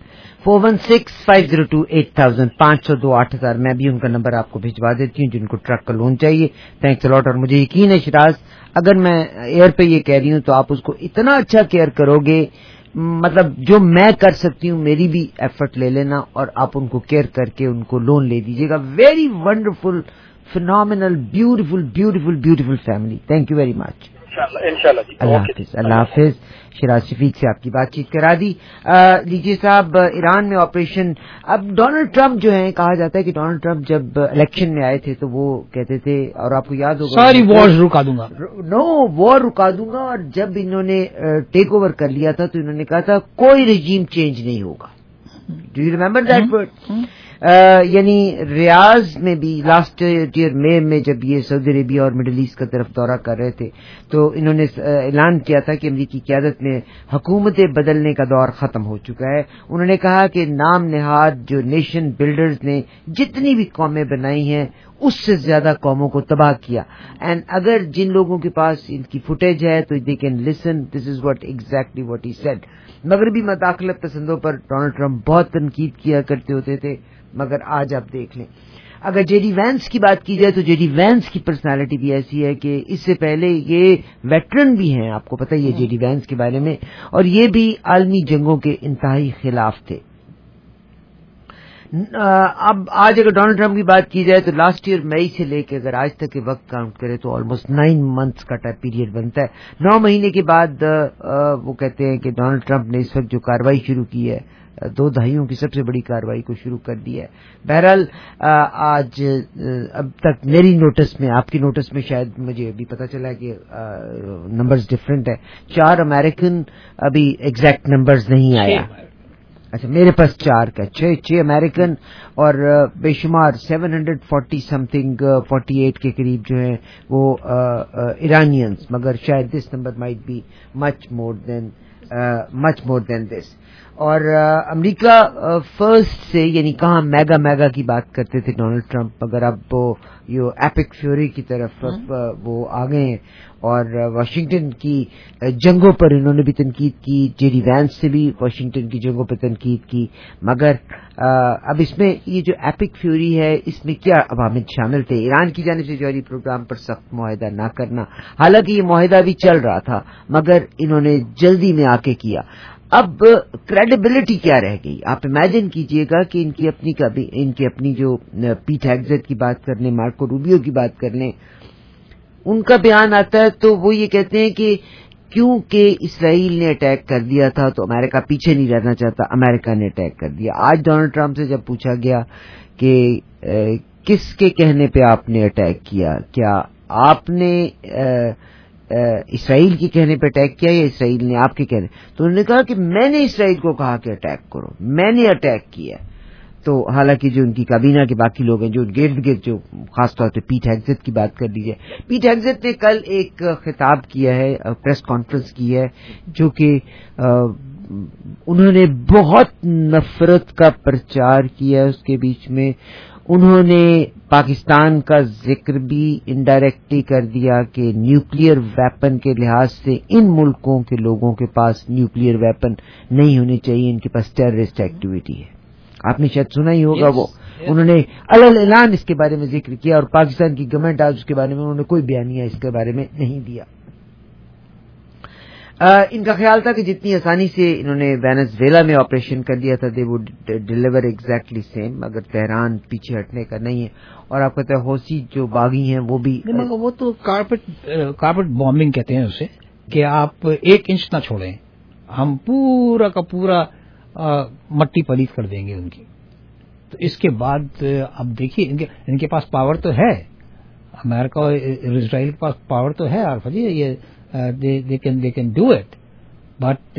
416-502-8000 502-8000 मैं भी उनका नंबर आपको भिजवा देती हूँ जिनको ट्रक का लोन चाहिए। Thanks a lot. और मुझे यकीन है शिराज, अगर मैं एयर पे ये कह रही हूँ तो आप उसको इतना अच्छा केयर करोगे, मतलब जो मैं कर सकती हूँ मेरी भी एफर्ट ले लेना और आप उनको केयर करके उनको लोन ले दीजिएगा। Very wonderful, phenomenal, beautiful beautiful beautiful family. Thank you very much. इंशाल्लाह जी, अल्लाह हाफिज। अल्लाह हाफिज। शिराज शफीक से आपकी बातचीत करा दी। लीजिए साहब, ईरान में ऑपरेशन, अब डोनाल्ड ट्रंप जो है, कहा जाता है कि डोनाल्ड ट्रंप जब इलेक्शन में आए थे तो वो कहते थे, और आपको याद होगा, सारी वॉर रुका दूंगा, वॉर रुका दूंगा, और जब इन्होंने टेक ओवर कर लिया था तो इन्होंने कहा था कोई रिजीम चेंज नहीं होगा। Do you remember that word? यानी रियाज में भी लास्ट ईयर मई में जब ये सऊदी अरेबिया और मिडिल ईस्ट का तरफ दौरा कर रहे थे तो इन्होंने ऐलान किया था कि अमरीकी क़यादत में हुकूमतें बदलने का दौर खत्म हो चुका है। उन्होंने कहा कि नाम नेहाद जो नेशन बिल्डर्स ने जितनी भी कौमें बनाई हैं उससे ज्यादा कौमों को तबाह किया। एंड अगर जिन लोगों के पास इनकी फुटेज है तो they can listen, this is what exactly what he said. मगरबी मदाखलत पसंदों पर डोनाल्ड ट्रंप बहुत तनकीद किया करते होते थे, मगर आज आप देख लें। اگر جے ڈی وینس کی بات کی جائے تو جے ڈی وینس کی پرسنالٹی بھی ایسی ہے کہ اس سے پہلے یہ ویٹرن بھی ہیں, آپ کو پتہ ہی ہے جے ڈی وینس کے بارے میں, اور یہ بھی عالمی جنگوں کے انتہائی خلاف تھے. اب آج اگر ڈونلڈ ٹرمپ کی بات کی جائے تو لاسٹ ایئر مئی سے لے کے اگر آج تک کے وقت کاؤنٹ کرے تو آلموسٹ 9 months کا ٹائم پیریڈ بنتا ہے. 9 مہینے کے بعد وہ کہتے ہیں کہ ڈونلڈ ٹرمپ نے اس وقت جو کارروائی شروع کی ہے 2 دہائیوں کی سب سے بڑی کارروائی کو شروع کر دی ہے. بہرحال آج اب تک میری نوٹس میں, آپ کی نوٹس میں شاید مجھے ابھی پتا چلا کہ نمبرز ڈفرینٹ ہے. 4 امریکن, ابھی ایگزیکٹ نمبرز نہیں آیا. اچھا میرے پاس 4 کا 6 امریکن اور بے شمار 740 سمتھنگ 48 کے قریب جو ہیں وہ ایرانینز, مگر شاید this number might be much more than this. اور امریکہ فرسٹ سے یعنی کہاں میگا کی بات کرتے تھے ڈونلڈ ٹرمپ, مگر اب یہ ایپک فیوری کی طرف وہ آ گئے ہیں اور واشنگٹن کی جنگوں پر انہوں نے بھی تنقید کی, جے ڈی وینس سے بھی واشنگٹن کی جنگوں پر تنقید کی. مگر اب اس میں یہ جو ایپک فیوری ہے اس میں کیا عوامل شامل تھے؟ ایران کی جانب سے جوہری پروگرام پر سخت معاہدہ نہ کرنا, حالانکہ یہ معاہدہ بھی چل رہا تھا مگر انہوں نے جلدی میں آ کے کیا. اب کریڈیبلٹی کیا رہ گئی؟ آپ امیجن کیجئے گا کہ ان کی اپنی جو پیٹ ہیگزیٹ کی بات کر لیں, مارکو روبیو کی بات کر لیں, ان کا بیان آتا ہے تو وہ یہ کہتے ہیں کہ کیونکہ اسرائیل نے اٹیک کر دیا تھا تو امریکہ پیچھے نہیں رہنا چاہتا, امریکہ نے اٹیک کر دیا. آج ڈونلڈ ٹرمپ سے جب پوچھا گیا کہ کس کے کہنے پہ آپ نے اٹیک کیا, کیا آپ نے اسرائیل کے کہنے پہ اٹیک کیا یا اسرائیل نے آپ کے کہنے, تو انہوں نے کہا کہ میں نے اسرائیل کو کہا کہ اٹیک کرو, میں نے اٹیک کیا. تو حالانکہ جو ان کی کابینہ کے باقی لوگ ہیں جو گرد جو خاص طور پہ پیٹ ہیگزیٹ کی بات کر لیجیے, پیٹ ہیگزیٹ نے کل ایک خطاب کیا ہے, پریس کانفرنس کی ہے, جو کہ انہوں نے بہت نفرت کا پرچار کیا ہے. اس کے بیچ میں انہوں نے پاکستان کا ذکر بھی انڈائریکٹلی کر دیا کہ نیوکلیئر ویپن کے لحاظ سے ان ملکوں کے لوگوں کے پاس نیوکلیئر ویپن نہیں ہونے چاہیے, ان کے پاس ٹیررسٹ ایکٹیویٹی ہے. آپ نے شاید سنا ہی ہوگا, وہ انہوں نے اعلان اس کے بارے میں ذکر کیا, اور پاکستان کی گورنمنٹ آج اس کے بارے میں انہوں نے کوئی بیانیہ اس کے بارے میں نہیں دیا. ان کا خیال تھا کہ جتنی آسانی سے انہوں نے وینزویلا میں آپریشن کر لیا تھا they would deliver exactly same, مگر تہران پیچھے ہٹنے کا نہیں ہے. اور آپ کہتے ہیں حوثی جو باغی ہیں وہ بھی, وہ تو کارپیٹ بامبنگ کہتے ہیں اسے, کہ آپ 1 انچ نہ چھوڑیں, ہم پورا کا پورا مٹی پلیت کر دیں گے ان کی. تو اس کے بعد اب دیکھیے ان کے پاس پاور تو ہے, امریکہ اور اسرائیل کے پاس پاور تو ہے عارفہ جی, یہ they can do it, but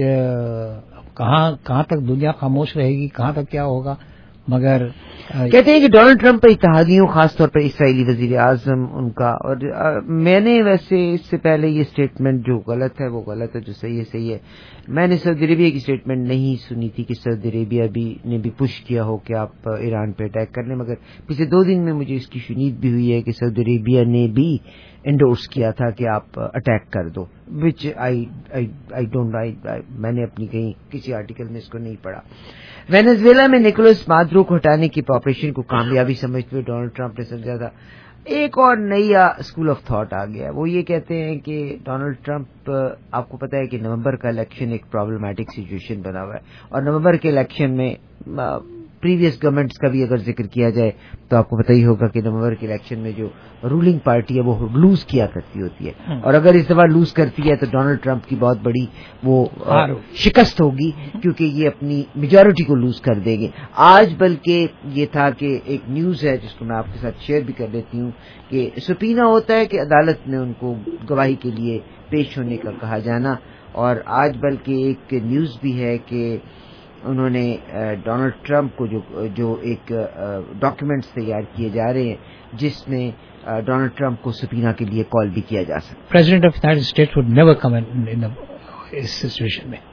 کہاں تک دنیا خاموش رہے گی, کہاں تک کیا ہوگا. مگر کہتے ہیں کہ ڈونلڈ ٹرمپ پر اتحادیوں خاص طور پر اسرائیلی وزیر اعظم ان کا, اور میں نے ویسے اس سے پہلے یہ اسٹیٹمنٹ جو غلط ہے وہ غلط ہے, جو صحیح ہے صحیح ہے. میں نے سعودی عربیہ کی اسٹیٹمنٹ نہیں سنی تھی کہ سعودی عربیہ نے بھی پش کیا ہو کہ آپ ایران پہ اٹیک کر لیں, مگر پچھلے 2 دن میں مجھے اس کی شنید بھی ہوئی ہے کہ سعودی عربیہ نے بھی انڈورس کیا تھا کہ آپ اٹیک کر دو, وچ آئی ڈونٹ, میں نے اپنی کہیں کسی آرٹیکل میں اس کو نہیں پڑھا. وینزویلا میں نکولس مادرو کو ہٹانے کی آپریشن کو کامیابی سمجھتے ہوئے ڈونلڈ ٹرمپ نے سمجھا تھا. ایک اور نیا اسکول آف تھاٹ آ گیا, وہ یہ کہتے ہیں کہ ڈونلڈ ٹرمپ, آپ کو پتا ہے کہ نومبر کا الیکشن ایک پرابلمٹک سچویشن بنا ہوا ہے, اور نومبر کے الیکشن میں پریویس گورنمنٹس کا بھی اگر ذکر کیا جائے تو آپ کو پتہ ہی ہوگا کہ نومبر کے الیکشن میں جو رولنگ پارٹی ہے وہ لوز کیا کرتی ہوتی ہے, اور اگر اس دفعہ لوز کرتی ہے تو ڈونلڈ ٹرمپ کی بہت بڑی وہ شکست ہوگی, کیونکہ یہ اپنی میجورٹی کو لوز کر دیں گے. آج بلکہ یہ تھا کہ ایک نیوز ہے جس کو میں آپ کے ساتھ شیئر بھی کر دیتی ہوں کہ سپینہ ہوتا ہے کہ عدالت میں ان کو گواہی کے لیے پیش ہونے کا کہا جانا, اور آج بلکہ ایک نیوز بھی ہے کہ انہوں نے ڈونلڈ ٹرمپ کو جو ایک ڈاکیومنٹس تیار کیے جا رہے ہیں جس میں ڈونلڈ ٹرمپ کو سپینہ کے لیے کال بھی کیا جا سکتا. President of United States would never come in اس سچویشن میں,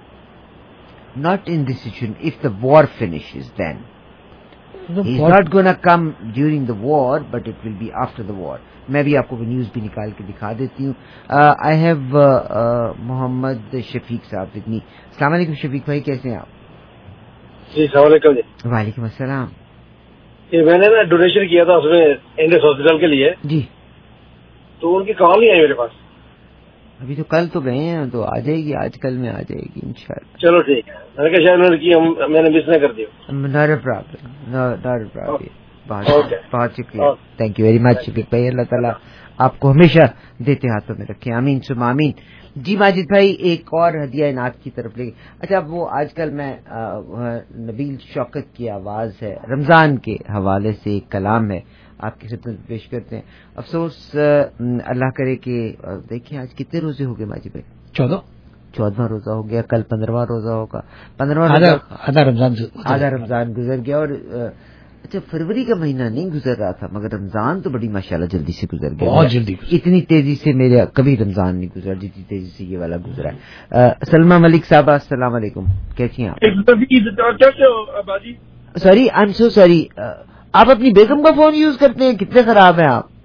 not in this situation. If the war finishes, then he's not gonna come during the war, but it will be after the war. میں بھی آپ کو news بھی نکال کے دکھا دیتی ہوں. آئی ہیو محمد شفیق صاحب اتنی. السلام علیکم شفیق بھائی, کیسے ہیں آپ؟ جی السلام علیکم. جی وعلیکم السلام. कि मैंने ना डोनेशन किया था उसमें इंडेक्स हॉस्पिटल के लिए जी, तो उनकी कॉल नहीं आई मेरे पास। अभी तो कल तो गए हैं, तो आ जाएगी, आज कल में आ जाएगी इंशाल्लाह। चलो ठीक है, मैंने कहा शायद उन्होंने की, मैंने मिस न कर दिया। Not a problem. बहुत शुक्रिया, thank you very much Shafiq भाई। अल्लाह ताला आपको हमेशा देते हाथों में रखे, आमीन सुम्मा आमीन। जी माजिद भाई, एक और हदिया इनात की तरफ ले। अच्छा, वो आजकल मैं नबील शौकत की आवाज है, रमजान के हवाले से एक कलाम है, आपकी खिदमत पेश करते हैं। अफसोस अल्लाह करे कि देखिए आज कितने रोजे हो गए माजिद भाई? 14वां रोजा हो गया, कल 15वां रोजा होगा। 15वां आधा रमजान गुजर गया। और अच्छा, फरवरी का महीना नहीं गुजर रहा था, मगर रमजान तो बड़ी माशाल्लाह जल्दी से गुजर गया, बहुत जल्दी। इतनी तेजी से मेरे कभी रमजान नहीं गुजरा जितनी तेजी से ये वाला गुजरा है। सलमा मलिक साहब, अस्सलाम वालेकुम, कैसी हैं आप? कैसे हो अबाजी? Sorry, I am so sorry, आप अपनी बेगम का फोन यूज करते हैं? कितने खराब हैं आप?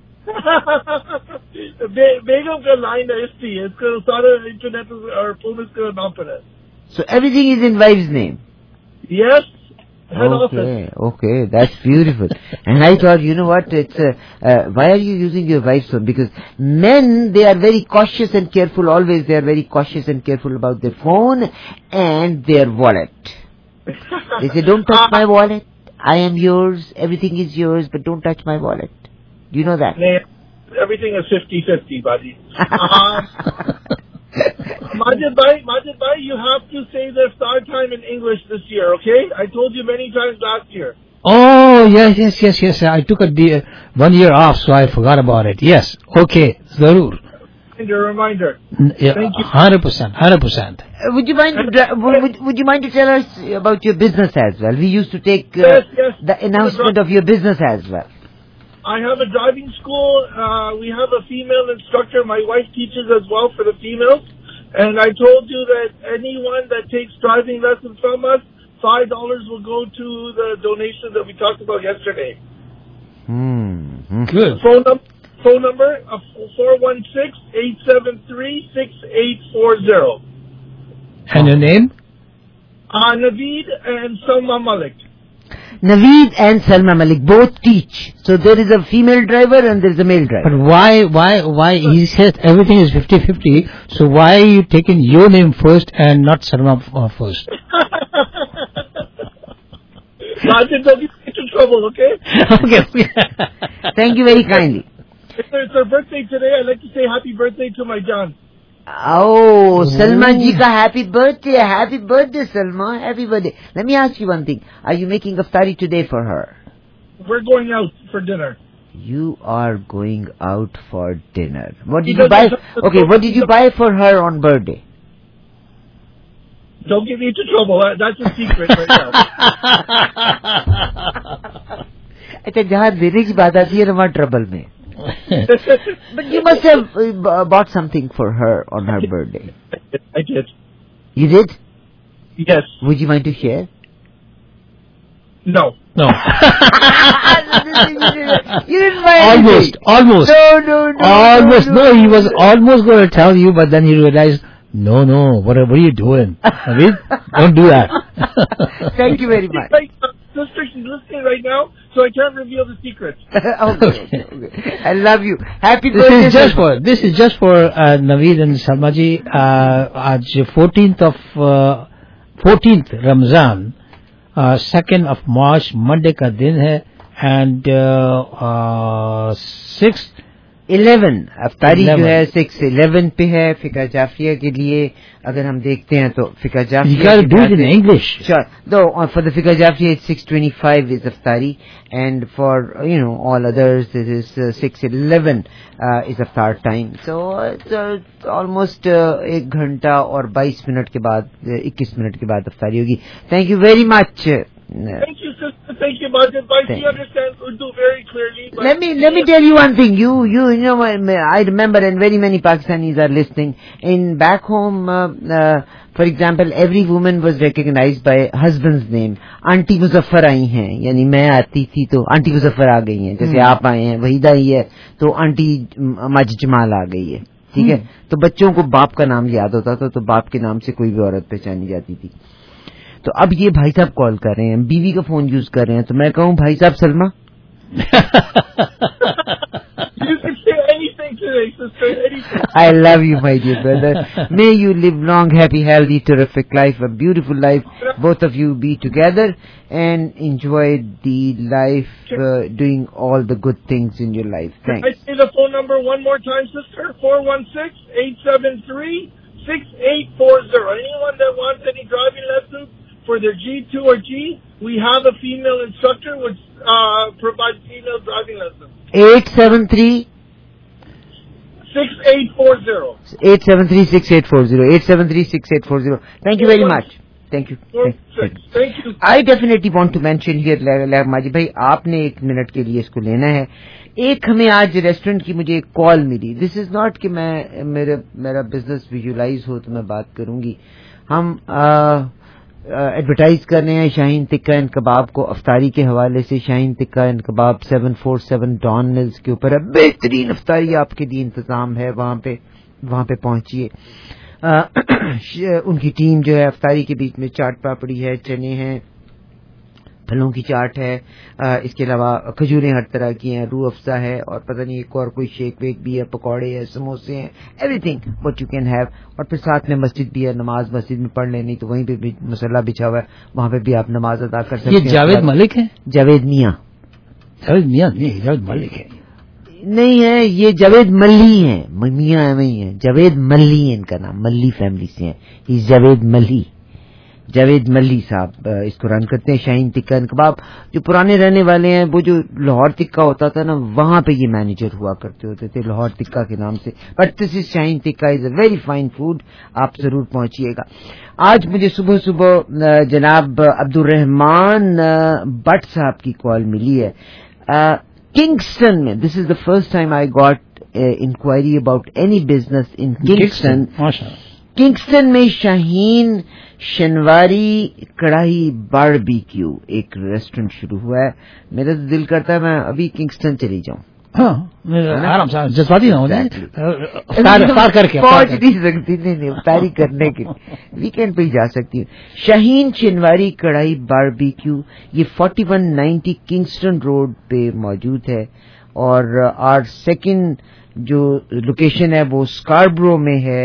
बेगम का लाइन है, इसलिए इसका सारा इंटरनेट और फोन इसका नाम पर है। So everything is in wife's name? Yes. Okay, that's beautiful. And I thought, you know what, it's why are you using your wife's phone? Because men, they are very cautious and careful, always they are very cautious and careful about their phone and their wallet. They say, don't touch my wallet, I am yours, everything is yours, but don't touch my wallet. Do you know that? Everything is 50-50, buddy. Majid bhai, you have to say the start time in English this year, okay? I told you many times last year. Oh, yes. I took 1 year off, so I forgot about it. Yes, okay, zarur. Reminder. Yeah, thank you. 100%. Would you mind to tell us about your business as well? We used to take yes. the announcement of your business as well. I have a driving school. We have a female instructor. My wife teaches as well for the females. And I told you that anyone that takes driving lessons from us, $5 will go to the donation that we talked about yesterday. Good. Phone number 416-873-6840. And your name? Naveed and Salma Malik. Naveed and Salma Malik both teach. So there is a female driver and there is a male driver. But why? He said everything is 50-50. So why are you taking your name first and not Salma first? Majid, don't get into trouble, okay? Okay. Thank you very kindly. It's her birthday today. I'd like to say happy birthday to my John. Oh, Salma ji ka happy birthday. Happy birthday, Salma. Happy birthday. Let me ask you one thing. Are you making iftari today for her? We're going out for dinner. You are going out for dinner. What did you buy? Okay, what did you buy for her on birthday? Don't get me into trouble. That's a secret right now. अच्छा, जहाँ देने की बात आती है ना, वहाँ trouble में. But you must have bought something for her on her birthday. I did. You did? Yes. Would you mind to share? No. No. You didn't buy anything. Almost. No. Almost. No, he was almost going to tell you, but then he realized, no, what are you doing? I mean, don't do that. Thank you very much. She's listening right now, so I can't reveal the secrets. Okay. I love you. Happy birthday. This is just for Naveed and Salma ji. आज 14th Ramzan, 2nd of March, Monday का दिन है, and 6th 11 अफ्तारी जो है 6-11 पे है फिका जाफिया के लिए. अगर हम देखते हैं तो फिका जाफिया, you gotta do it in English. Sure. Though for the fiqh jafia it's 6:25 is iftari, and for all others it is 6:11 is iftar time. So it's almost 1 घंटा और 22 मिनट के बाद 21 मिनट के बाद इफ्तारी होगी. Thank you very much. Thank you, sister. Thank you, Majid. She understands Urdu very clearly. Let me tell you one thing. You know, I remember, and very many Pakistanis are listening. In back home, for example, every woman was recognized by husband's name. Auntie Muzaffar आई हैं, यानी मैं आती थी तो aunty Muzaffar आ गई हैं. जैसे आप आए हैं, वहीदा ही है तो आंटी माजिद जमाल आ गई है. ठीक है. तो बच्चों को बाप का नाम याद होता था, तो बाप के नाम से कोई भी औरत पहचानी जाती थी. تو اب یہ بھائی صاحب کال کر رہے ہیں, بیوی کا فون یوز کر رہے ہیں, تو میں کہوں بھائی صاحب سلما. I love you, my dear brother. May you live long, happy, healthy, terrific life, a beautiful life. Both of you be together and enjoy the life, doing all the good things in your life. Thanks. I say the phone number one more time, sister. 416-873-6840. Anyone that wants any driving lessons for their G2 or G, we have a female instructor which provides female driving lessons. 873-6840. 873-6840. Thank you very much. Thank you. Thank you. I definitely want to mention here, Majid بھائی آپ نے 1 minute کے لیے اس کو لینا ہے. ایک ہمیں آج ریسٹورینٹ کی مجھے ایک کال ملی. دس از ناٹ کہ میں میرا بزنس ویژولائز ہو تو میں بات کروں گی. ہم ایڈورٹائز کر رہے ہیں شاہین تکہ اینڈ کباب کو افطاری کے حوالے سے. Shaheen tikka and kebab 747 Don Mills کے اوپر ہے. بہترین افطاری آپ کے لیے انتظام ہے, وہاں پہ پہنچیے. ان کی ٹیم جو ہے افطاری کے بیچ میں چاٹ پاپڑی ہے, چنے ہیں, پھلوں کی چاٹ ہے, اس کے علاوہ کھجوریں ہر طرح کی ہیں, روح افزا ہے, اور پتہ نہیں ایک اور کوئی شیک ویک بھی ہے, پکوڑے ہیں, سموسے ہیں, everything what you can have. اور پھر ساتھ میں مسجد بھی ہے, نماز مسجد میں پڑھ لینی تو وہیں پہ بھی مسلح بچھا ہوا ہے, وہاں پہ بھی آپ نماز ادا کر سکتے ہیں. یہ جاوید ملک ہے؟ جاوید میاں ملک ہے نہیں ہے, یہ جاوید ملی ہیں, میاں وہی ہیں, جاوید ملی ان کا نام, ملی فیملی سے ہیں. یہ جاوید ملی صاحب اس کو رن کرتے ہیں. شاہین تکہ اینڈ کباب جو پرانے رہنے والے ہیں, وہ جو لاہور تکہ ہوتا تھا نا, وہاں پہ یہ مینیجر ہوا کرتے ہوتے تھے لاہور تکہ کے نام سے. But this is Shaheen tikka is a very fine food, آپ ضرور پہنچیے گا. آج مجھے صبح جناب عبد الرحمان بٹ صاحب کی کال ملی ہے کنگسٹن میں. This is the first time I got inquiry about any business in Kingston. Kingston میں شاہین شنواری کڑاہی باربیکیو ایک ریسٹورینٹ شروع ہوا ہے. میرا تو دل کرتا ہے میں ابھی کنگسٹن چلی جاؤں. ہاں آرام سے جذباتی نہ ہو جائے, کر کے پہنچ نہیں سکتی. نہیں افطاری کرنے کے ویکینڈ پہ ہی جا سکتی ہوں. شاہین شنواری کڑاہی باربیکیو, یہ 4190 کنگسٹن روڈ پہ موجود ہے. اور آر سیکنڈ جو لوکیشن ہے وہ اسکاربرو میں ہے.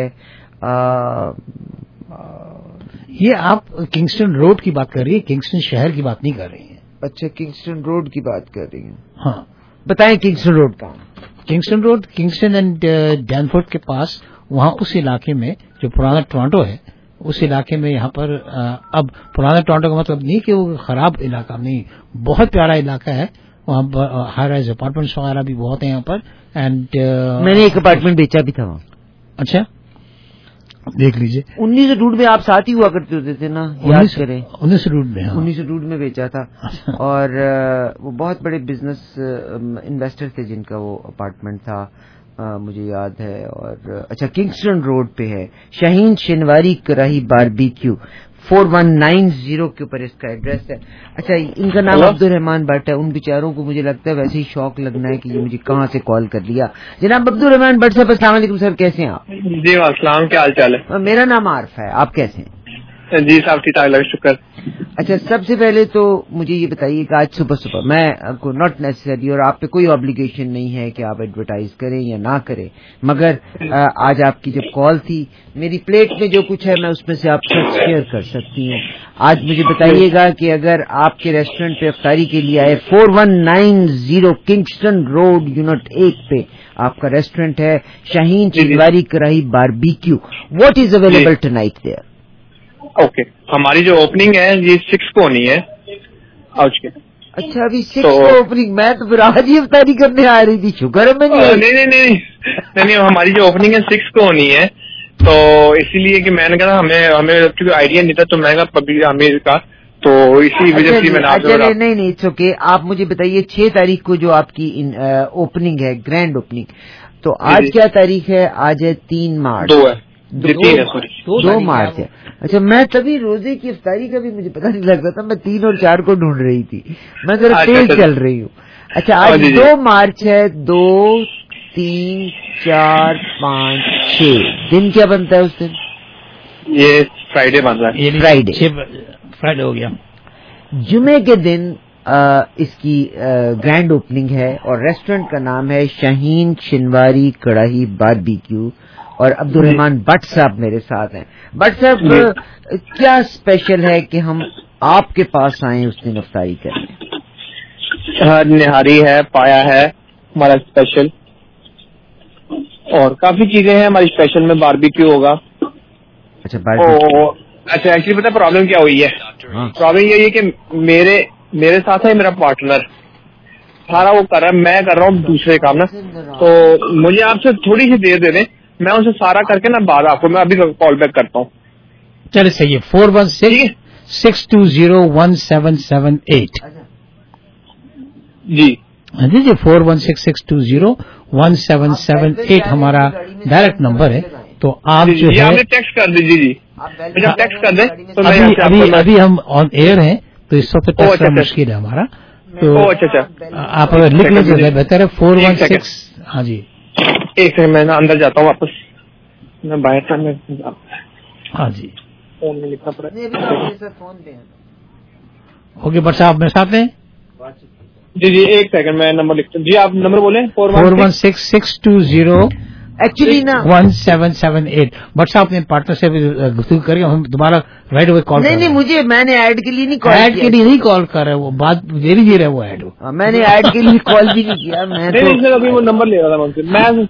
یہ آپ کنگسٹن روڈ کی بات کر رہی ہے, کنگسٹن شہر کی بات نہیں کر رہی ہیں. اچھا کنگسٹن روڈ کی بات کر رہی ہیں. ہاں بتائیں کنگسٹن روڈ کہاں؟ Kingston road Kingston and Danforth کے پاس, وہاں اس علاقے میں جو پرانا ٹورانٹو ہے, اس علاقے میں یہاں پر اب پرانا ٹورانٹو کا مطلب نہیں کہ وہ خراب علاقہ نہیں, بہت پیارا علاقہ ہے. وہاں ہائی رائز اپارٹمنٹس وغیرہ بھی بہت ہیں یہاں پر. اینڈ میں نے ایک اپارٹمنٹ بیچا بھی تھا وہاں. اچھا دیکھ لیجیے. 19 روڈ میں آپ ساتھ ہی ہوا کرتے ہوتے تھے نا, یاد کریں. 19 روڈ میں 19 روڈ میں بیچا تھا. اور وہ بہت بڑے بزنس انویسٹر تھے جن کا وہ اپارٹمنٹ تھا, مجھے یاد ہے. اور اچھا کنگسٹن روڈ پہ ہے شاہین شنواری کڑاہی باربیکیو, 4190 کے اوپر اس کا ایڈریس ہے. اچھا ان کا نام عبد الرحمان بٹ ہے. ان بیچاروں کو مجھے لگتا ہے ویسے ہی شوق لگنا ہے کہ یہ مجھے کہاں سے کال کر لیا. جناب عبد الرحمان بٹ صاحب السلام علیکم سر, کیسے ہیں آپ؟ جی السلام, کیا حال چال ہے؟ میرا نام عارف ہے, آپ کیسے ہیں؟ جی صاحب ٹھیک ٹھاک, شکر. اچھا سب سے پہلے تو مجھے یہ بتائیے کہ آج صبح میں ناٹ نیسسری اور آپ پہ کوئی آبلیگیشن نہیں ہے کہ آپ ایڈورٹائز کریں یا نہ کریں, مگر آج آپ کی جب کال تھی میری پلیٹ میں جو کچھ ہے میں اس میں سے آپ سے شیئر کر سکتی ہوں. آج مجھے بتائیے گا کہ اگر آپ کے ریسٹورینٹ پہ افطاری کے لیے آئے, 4190 کنگسٹن روڈ یونٹ 1 پہ آپ کا ریسٹورینٹ ہے Shaheen Shinwari karahi barbecue, what is available tonight there? Okay, ہماری جو اوپننگ ہے یہ 6 کو ہونی ہے آج کے. اچھا ابھی 6 کو اوپننگ, میں تو پھر آج ہی افطاری کرنے آ رہی تھی, شکر ہے میں نہیں ہماری جو اوپننگ ہے 6 کو ہونی ہے, تو اسی لیے کہ میں نے کہا ہمیں آئیڈیا نہیں تھا, تو میں نے کہا ہمیں کا تو اسی وجہ سے میں نہیں اٹس اوکے. آپ مجھے بتائیے 6 تاریخ کو جو آپ کی اوپننگ ہے, گرینڈ اوپننگ, تو آج کیا تاریخ ہے؟ آج ہے 3 مارچ. 2 مارچ ہے. اچھا میں تبھی روزے کی افطاری کا بھی مجھے پتہ نہیں لگتا تھا, میں 3 اور 4 کو ڈھونڈ رہی تھی, میں ذرا تیز چل رہی ہوں. اچھا آج 2 مارچ ہے, 2 3 4 5 6 دن کیا بنتا ہے اس دن؟ یہ فرائیڈے بن رہا ہے. फ्राइडे हो गया। जुमे के दिन इसकी ग्रैंड ओपनिंग है और रेस्टोरेंट का नाम है शाहीन शिनवारी कड़ाही बारबेक्यू और अब्दुल रहमान भट्ट साहब मेरे साथ हैं। भट्ट साहब, क्या स्पेशल है कि हम आपके पास आए उस दिन अफ्तारी करने? निहारी है, पाया है हमारा स्पेशल, और काफी चीजें हैं हमारी स्पेशल में। बारबेक्यू होगा। अच्छा, बारबेक्यू। अच्छा, एक्चुअली पता प्रॉब्लम क्या हुई है? प्रॉब्लम यही है कि मेरे साथ है मेरा पार्टनर, सारा वो कर रहा है, मैं कर रहा हूँ दूसरे काम ना, तो मुझे आपसे थोड़ी सी देर दे दें, मैं उनसे सारा करके ना बाद आपको मैं अभी कॉल बैक करता हूँ। चलिए सही है। 416-620-1778 जी जी 416-620-1778 हमारा डायरेक्ट नंबर है। तो आप जो है आपने टेक्स्ट कर दीजिए जी, जब टेक्स्ट कर दें तो अभी हम ऑन एयर हैं, तो इस वक्त टेक्स्ट करना मुश्किल है हमारा। तो अच्छा, आप अगर लिख लेते तो बेहतर है। 416। हाँ जी, एक सेकंड, मैं ना अंदर जाता हूँ वापस, मैं बाहर था, मैं हाँ जी फोन में लिखना पड़ा। ओके बट साहब मेरे साथ हैं। जी एक सेकंड, मैं नंबर लिखता हूँ जी, आप नंबर बोले। 416-620 एक्चुअली ना 1778। बट साहब अपने पार्टनर से गुफ्तगू करके हम दोबारा राइट अवे कॉल नहीं, मैंने ऐड के लिए नहीं कॉल ऐड के लिए नहीं कॉल कर रहे, वो बात दे रही है वो ऐड। मैंने ऐड के लिए कॉल भी नहीं किया। मैं नहीं, अभी वो नंबर ले रहा था उनसे,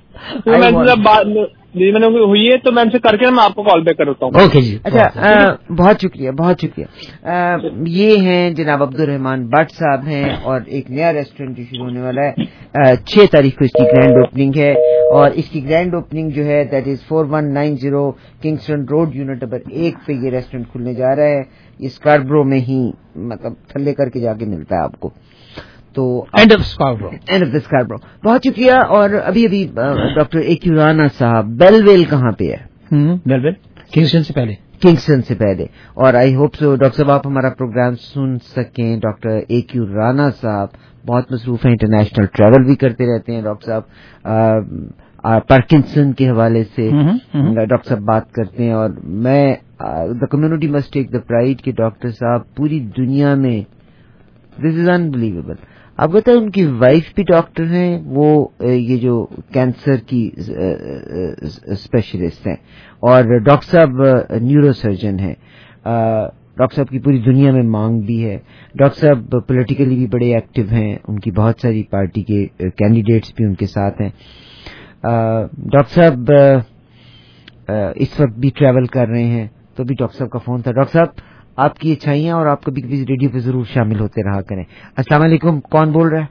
मैंने हुई है तो मैं उनसे करके मैं आपको कॉल बैक करता हूँ। ओके जी। अच्छा, बहुत शुक्रिया। ये हैं जनाब अब्दुल रहमान भट्ट साहब हैं और एक नया रेस्टोरेंट जो शुरू होने वाला है। 6 तारीख को इसकी ग्रैंड ओपनिंग है और इसकी ग्रैंड ओपनिंग जो है that is 4190 Kingston road unit number 1 पे ये रेस्टोरेंट खुलने जा रहा है। ये स्कार्बरो में ही, मतलब थल्ले करके जाके मिलता है आपको। तो एंड ऑफ स्कार्बरो। बहुत शुक्रिया। और अभी डॉक्टर AQ राणा साहब, बेलवेल कहाँ पे है? बेलवेल किंगस्टन से पहले। और आई होप सो डॉक्टर साहब आप हमारा प्रोग्राम सुन सकें। डॉक्टर AQ राणा साहब बहुत मसरूफ हैं, इंटरनेशनल ट्रैवल भी करते रहते हैं। डॉक्टर साहब पार्किंसन के हवाले से डॉक्टर साहब बात करते हैं और मैं the community must take the pride कि डॉक्टर साहब पूरी दुनिया में, दिस इज अनबिलीवेबल। आप बताएं, उनकी वाइफ भी डॉक्टर हैं, वो ये जो कैंसर की स्पेशलिस्ट हैं, और डॉक्टर साहब न्यूरोसर्जन हैं। डॉक्टर साहब की पूरी दुनिया में मांग भी है। डॉक्टर साहब पॉलिटिकली भी बड़े एक्टिव हैं, उनकी बहुत सारी पार्टी के कैंडिडेट्स भी उनके साथ हैं। डॉक्टर साहब इस वक्त भी ट्रैवल कर रहे हैं, तो भी डॉक्टर साहब का फोन था। डॉक्टर साहब आपकी अच्छाइयाँ, और आप कभी कभी रेडियो पे जरूर शामिल होते रहा करें। अस्सलाम वालेकुम, कौन बोल रहा है?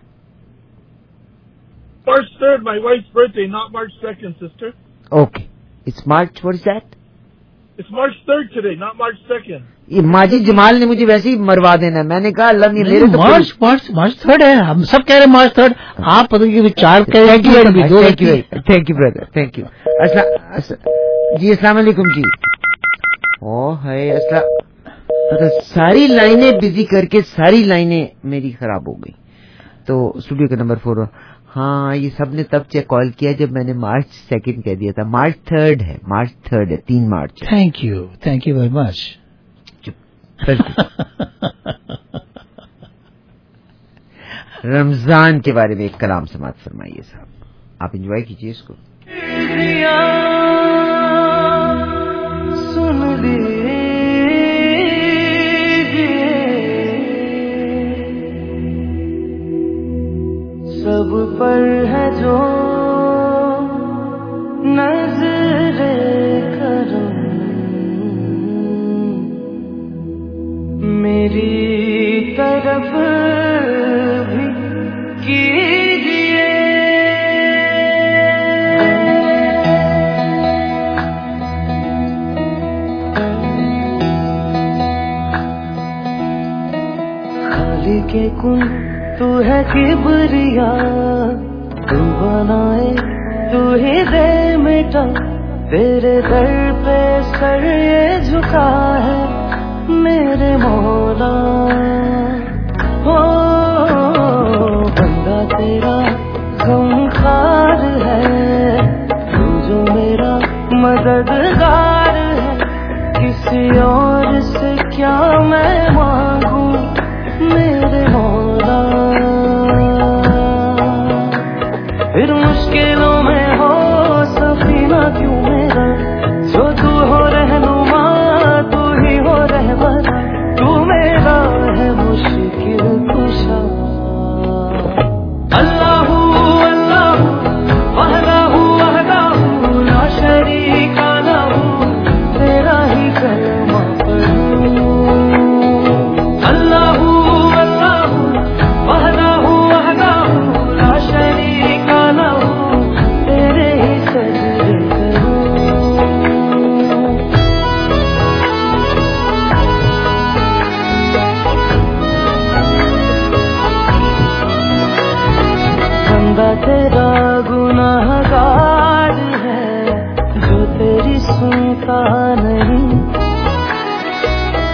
March 3rd, my wife's birthday, not March 2nd, sister. Okay, it's March. What is that? It's March 3rd today, not March 2nd. ये माजिद जमाल ने मुझे वैसे ही मरवा देना है। मैंने कहा अल्लाह ने मेरे तो मार्च 3rd है, हम सब कह रहे हैं March 3rd, आप पता नहीं 4 कह रहे हैं। Thank you brother, thank you. जी अस्सलाम वालेकुम जी। ओ है अस्सलाम, सारी लाइनें बिजी करके सारी लाइनें मेरी खराब हो गई। तो स्टूडियो का नंबर 4। हाँ, ये सब ने तब चेक कॉल किया जब मैंने March 2nd कह दिया था। March 3rd है, 3 March. Thank you very much. Ramzan के बारे में एक कलाम समात फरमाइए साहब, आप एंजॉय कीजिए इसको। सुन सब पर है जो नजरे करम, मेरी तरफ भी कीजिए। खाली के कुन तू है किबरिया, तू बनाए तू ही दे मिटा, तेरे दर पे सर ये झुका है मेरे मौला। हो बंदा तेरा गमखार है, तू जो मेरा मददगार है, किसी और से क्या मैं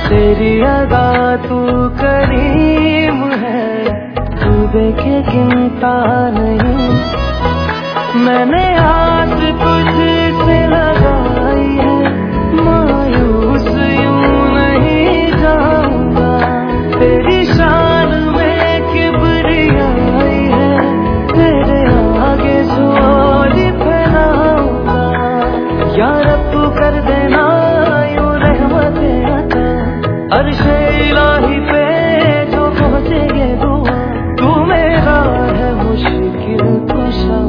तेरी अदा तू करीम है, तू देखे गिनता नहीं, मैंने आस तुझसे लगाई है, मायूस यूं नहीं जाऊंगा, तेरी शान में किबरियाई है, तेरे आगे झोली फैलाऊंगा, या रब तू कर देना यूं रहमतें अता, अर्शे इलाही पे जो पहुंचेंगे दुआ, तू मेरा है मुश्किल कुशा।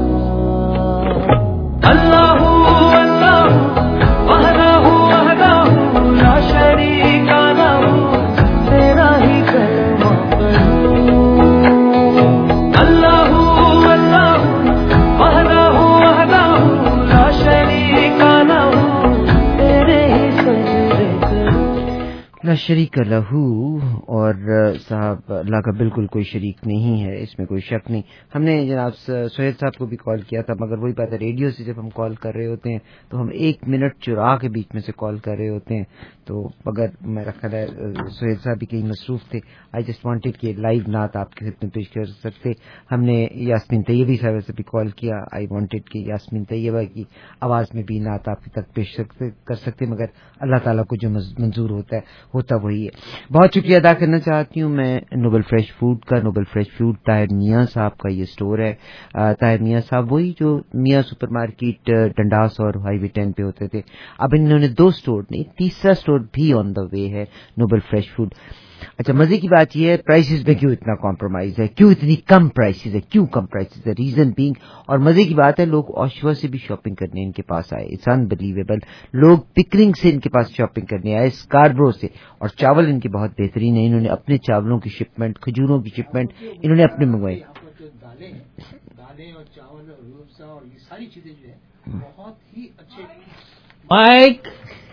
अल्लाहू अल्लाहू वहदाहू वहदाहू ला शरीका लहू, तेरा ही कलमा पढ़ूं। अल्लाहू अल्लाहू वहदाहू वहदाहू ला शरीका लहू, तेरे ही सजदे करूं। ला शरीक लहू, और साहब अल्लाह का बिल्कुल कोई शरीक नहीं है, इसमें कोई शक नहीं। हमने जनाब सोहेल साहब को भी कॉल किया था, मगर वही बात है, रेडियो से जब हम कॉल कर रहे होते हैं तो हम 1 मिनट चुरा के बीच में से कॉल कर रहे होते हैं, तो अगर मेरा ख्याल है सोहेल साहब भी कहीं मसरूफ थे। आई जस्ट वांटेड कि लाइव नात आपके खिदमत पेश कर सकते। हमने यास्मीन तैयबी साहब से भी कॉल किया, आई वांटेड कि यास्मीन तैयबा की आवाज़ में भी नात आपके तक पेश कर सकते, मगर अल्लाह ताला को जो मंजूर होता वही है। बहुत शुक्रिया अदा करना चाहती हूँ मैं नोबल फ्रेश फूड का। Noble fresh food Tahir Mian साहब का ये स्टोर है। ताहिर मियाँ साहब वही जो मियाँ सुपर मार्केट डंडास और हाईवे 10 पे होते थे, अब इन्होंने 2 स्टोर नहीं, 3रा स्टोर भी ऑन द वे है, नोबल फ्रेश फूड। अच्छा, मजे की बात यह है प्राइसेस में क्यों इतना कॉम्प्रोमाइज है, क्यों इतनी कम प्राइसेस है, क्यों कम प्राइसेस है, रीजन बीइंग, और मजे की बात है लोग ऑशवा से भी शॉपिंग करने इनके पास आए, इट्स अनबिलीवेबल। लोग पिकरिंग से इनके पास शॉपिंग करने आए, स्कारब्रो से, और चावल इनके बहुत बेहतरीन है। इन्होंने अपने चावलों की शिपमेंट, खजूरों की शिपमेंट इन्होंने अपने मंगवाई। दालें और चावल और रूबसा और ये सारी चीजें जो है बहुत ही अच्छे। माइक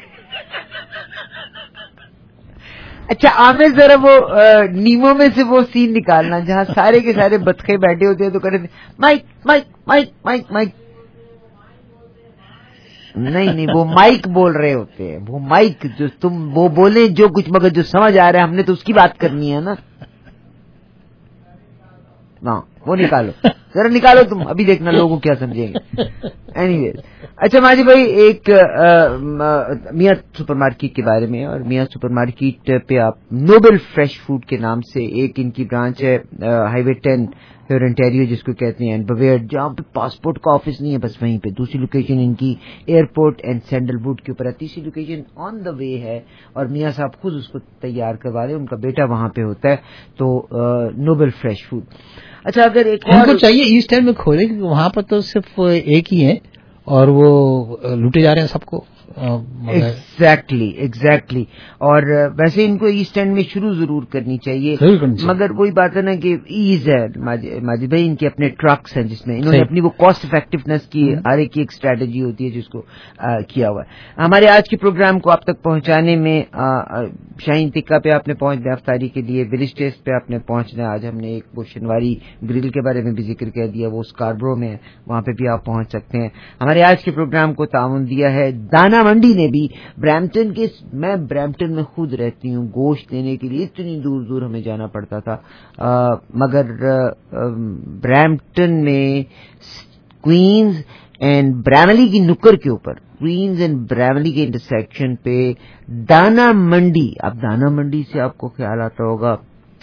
अच्छा आमिर, जरा वो नीमो में से वो सीन निकालना जहाँ सारे के सारे बतखे बैठे होते हैं तो कहते हैं mike mike mike mike mike. नहीं, वो माइक बोल रहे होते हैं, वो माइक जो तुम वो बोले जो कुछ, मगर जो समझ आ रहा है हमने तो उसकी बात करनी है ना। वो निकालो, जरा निकालो तुम, अभी देखना लोगों क्या समझेंगे। एनीवेज, अच्छा माजी भाई, एक मियाँ सुपरमार्केट के बारे में, और मियाँ सुपरमार्केट पे आप नोबल फ्रेश फूड के नाम से एक इनकी ब्रांच है हाईवे 10 ओंटारियो जिसको कहते हैं, बवेयर, जहाँ पे पासपोर्ट का ऑफिस नहीं है, बस वहीं पे। दूसरी लोकेशन इनकी एयरपोर्ट एंड सैंडलवुड के ऊपर है। तीसरी लोकेशन ऑन द वे है, और मियाँ साहब खुद उसको तैयार करवा रहे हैं, उनका बेटा वहां पे होता है। तो नोबल फ्रेश फूड। अच्छा, अगर एक उनको चाहिए ईस्ट एंड में खोले, क्योंकि वहां पर तो सिर्फ एक ही है और वो लूटे जा रहे हैं सबको। एग्जैक्टली। और वैसे इनको ईस्ट एंड में शुरू जरूर करनी चाहिए, मगर वही बात है ना कि ईज है। माजिद भाई, इनके अपने ट्रक्स हैं जिसमें इन्होंने अपनी वो कॉस्ट इफेक्टिवनेस की हर एक की एक स्ट्रेटेजी होती है जिसको किया हुआ है। हमारे आज के प्रोग्राम को आप तक पहुंचाने में शाहीन तिक्का पे आपने पहुंचना, अफ्तारी के लिए विलेज टेस्ट पे आपने पहुंचना। आज हमने एक वो शनवारी ग्रिल के बारे में भी जिक्र कह दिया, वो स्कारब्रो में है, वहां पे भी आप पहुंच सकते हैं। हमारे आज के प्रोग्राम को ताउन दिया है दाना मंडी ने भी। ब्रैम्पटन के, मैं ब्रैम्पटन में खुद रहती हूँ, गोश्त लेने के लिए इतनी दूर दूर हमें जाना पड़ता था, मगर ब्रैम्पटन में क्वींस एंड ब्रैमली की नुक्कर के ऊपर, क्वींस एंड ब्रैमली के इंटरसेक्शन पे दाना मंडी। अब दाना मंडी से आपको ख्याल आता होगा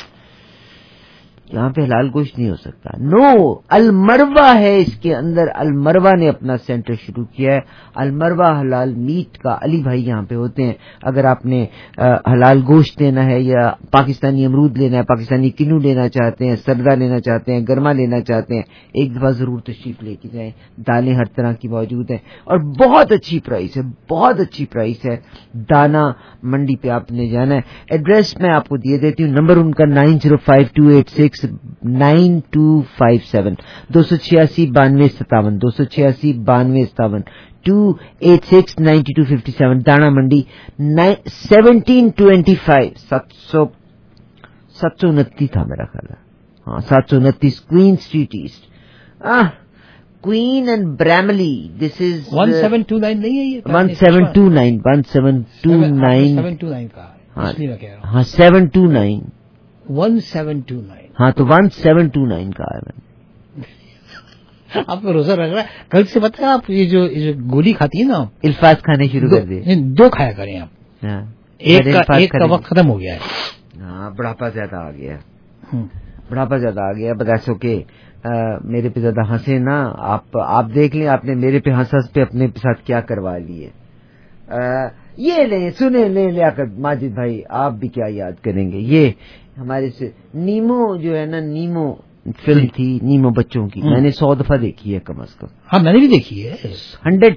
यहाँ पे हलाल गोश्त नहीं हो सकता। नो, अलमरवा है इसके अंदर। अलमरवा ने अपना सेंटर शुरू किया है। अलमरवा हलाल मीट का अली भाई यहाँ पे होते हैं। अगर आपने हलाल गोश्त लेना है, या पाकिस्तानी अमरूद लेना है, पाकिस्तानी किन्नू लेना चाहते हैं, सरदा लेना चाहते हैं, गरमा लेना चाहते हैं, एक दफा जरूर तशरीफ लेके जाएं। दालें हर तरह की मौजूद हैं और बहुत अच्छी प्राइस है, बहुत अच्छी प्राइस है। दाना मंडी पे आपने जाना है। एड्रेस मैं आपको दिए देती हूँ, नंबर उनका 905286 9257 286 9257 286 9257 286 9257 दाना मंडी 1725 729 था मेरा ख्याल है, हाँ 729 Queen street east, Queen and Bramley. This is 1729 नहीं है ये? 1729 1729 का। इसलिए मैं कह रहा हूँ। हाँ 729 1729। हाँ तो 1729 का है मैंने। आपको रोजा रख रहा है कल से। पता है आप ये जो गोली खाती है ना, इल्फाज खाने शुरू कर दिए। 2 खाया करें आप। एक का वक्त खत्म हो गया है। हाँ बुढ़ापा ज्यादा आ गया, बुढ़ापा ज्यादा आ गया। बस ओके मेरे पे ज्यादा हंसे ना आप देख लें आपने मेरे पे हंस पे अपने साथ क्या करवा लिए। ये ले सुने ले लियाकत माजिद भाई, आप भी क्या याद करेंगे। ये हमारे से नीमो जो है ना, नीमो फिल्म थी, नीमो बच्चों की, मैंने 100 दफा देखी है कम से कम। हाँ मैंने भी देखी है 100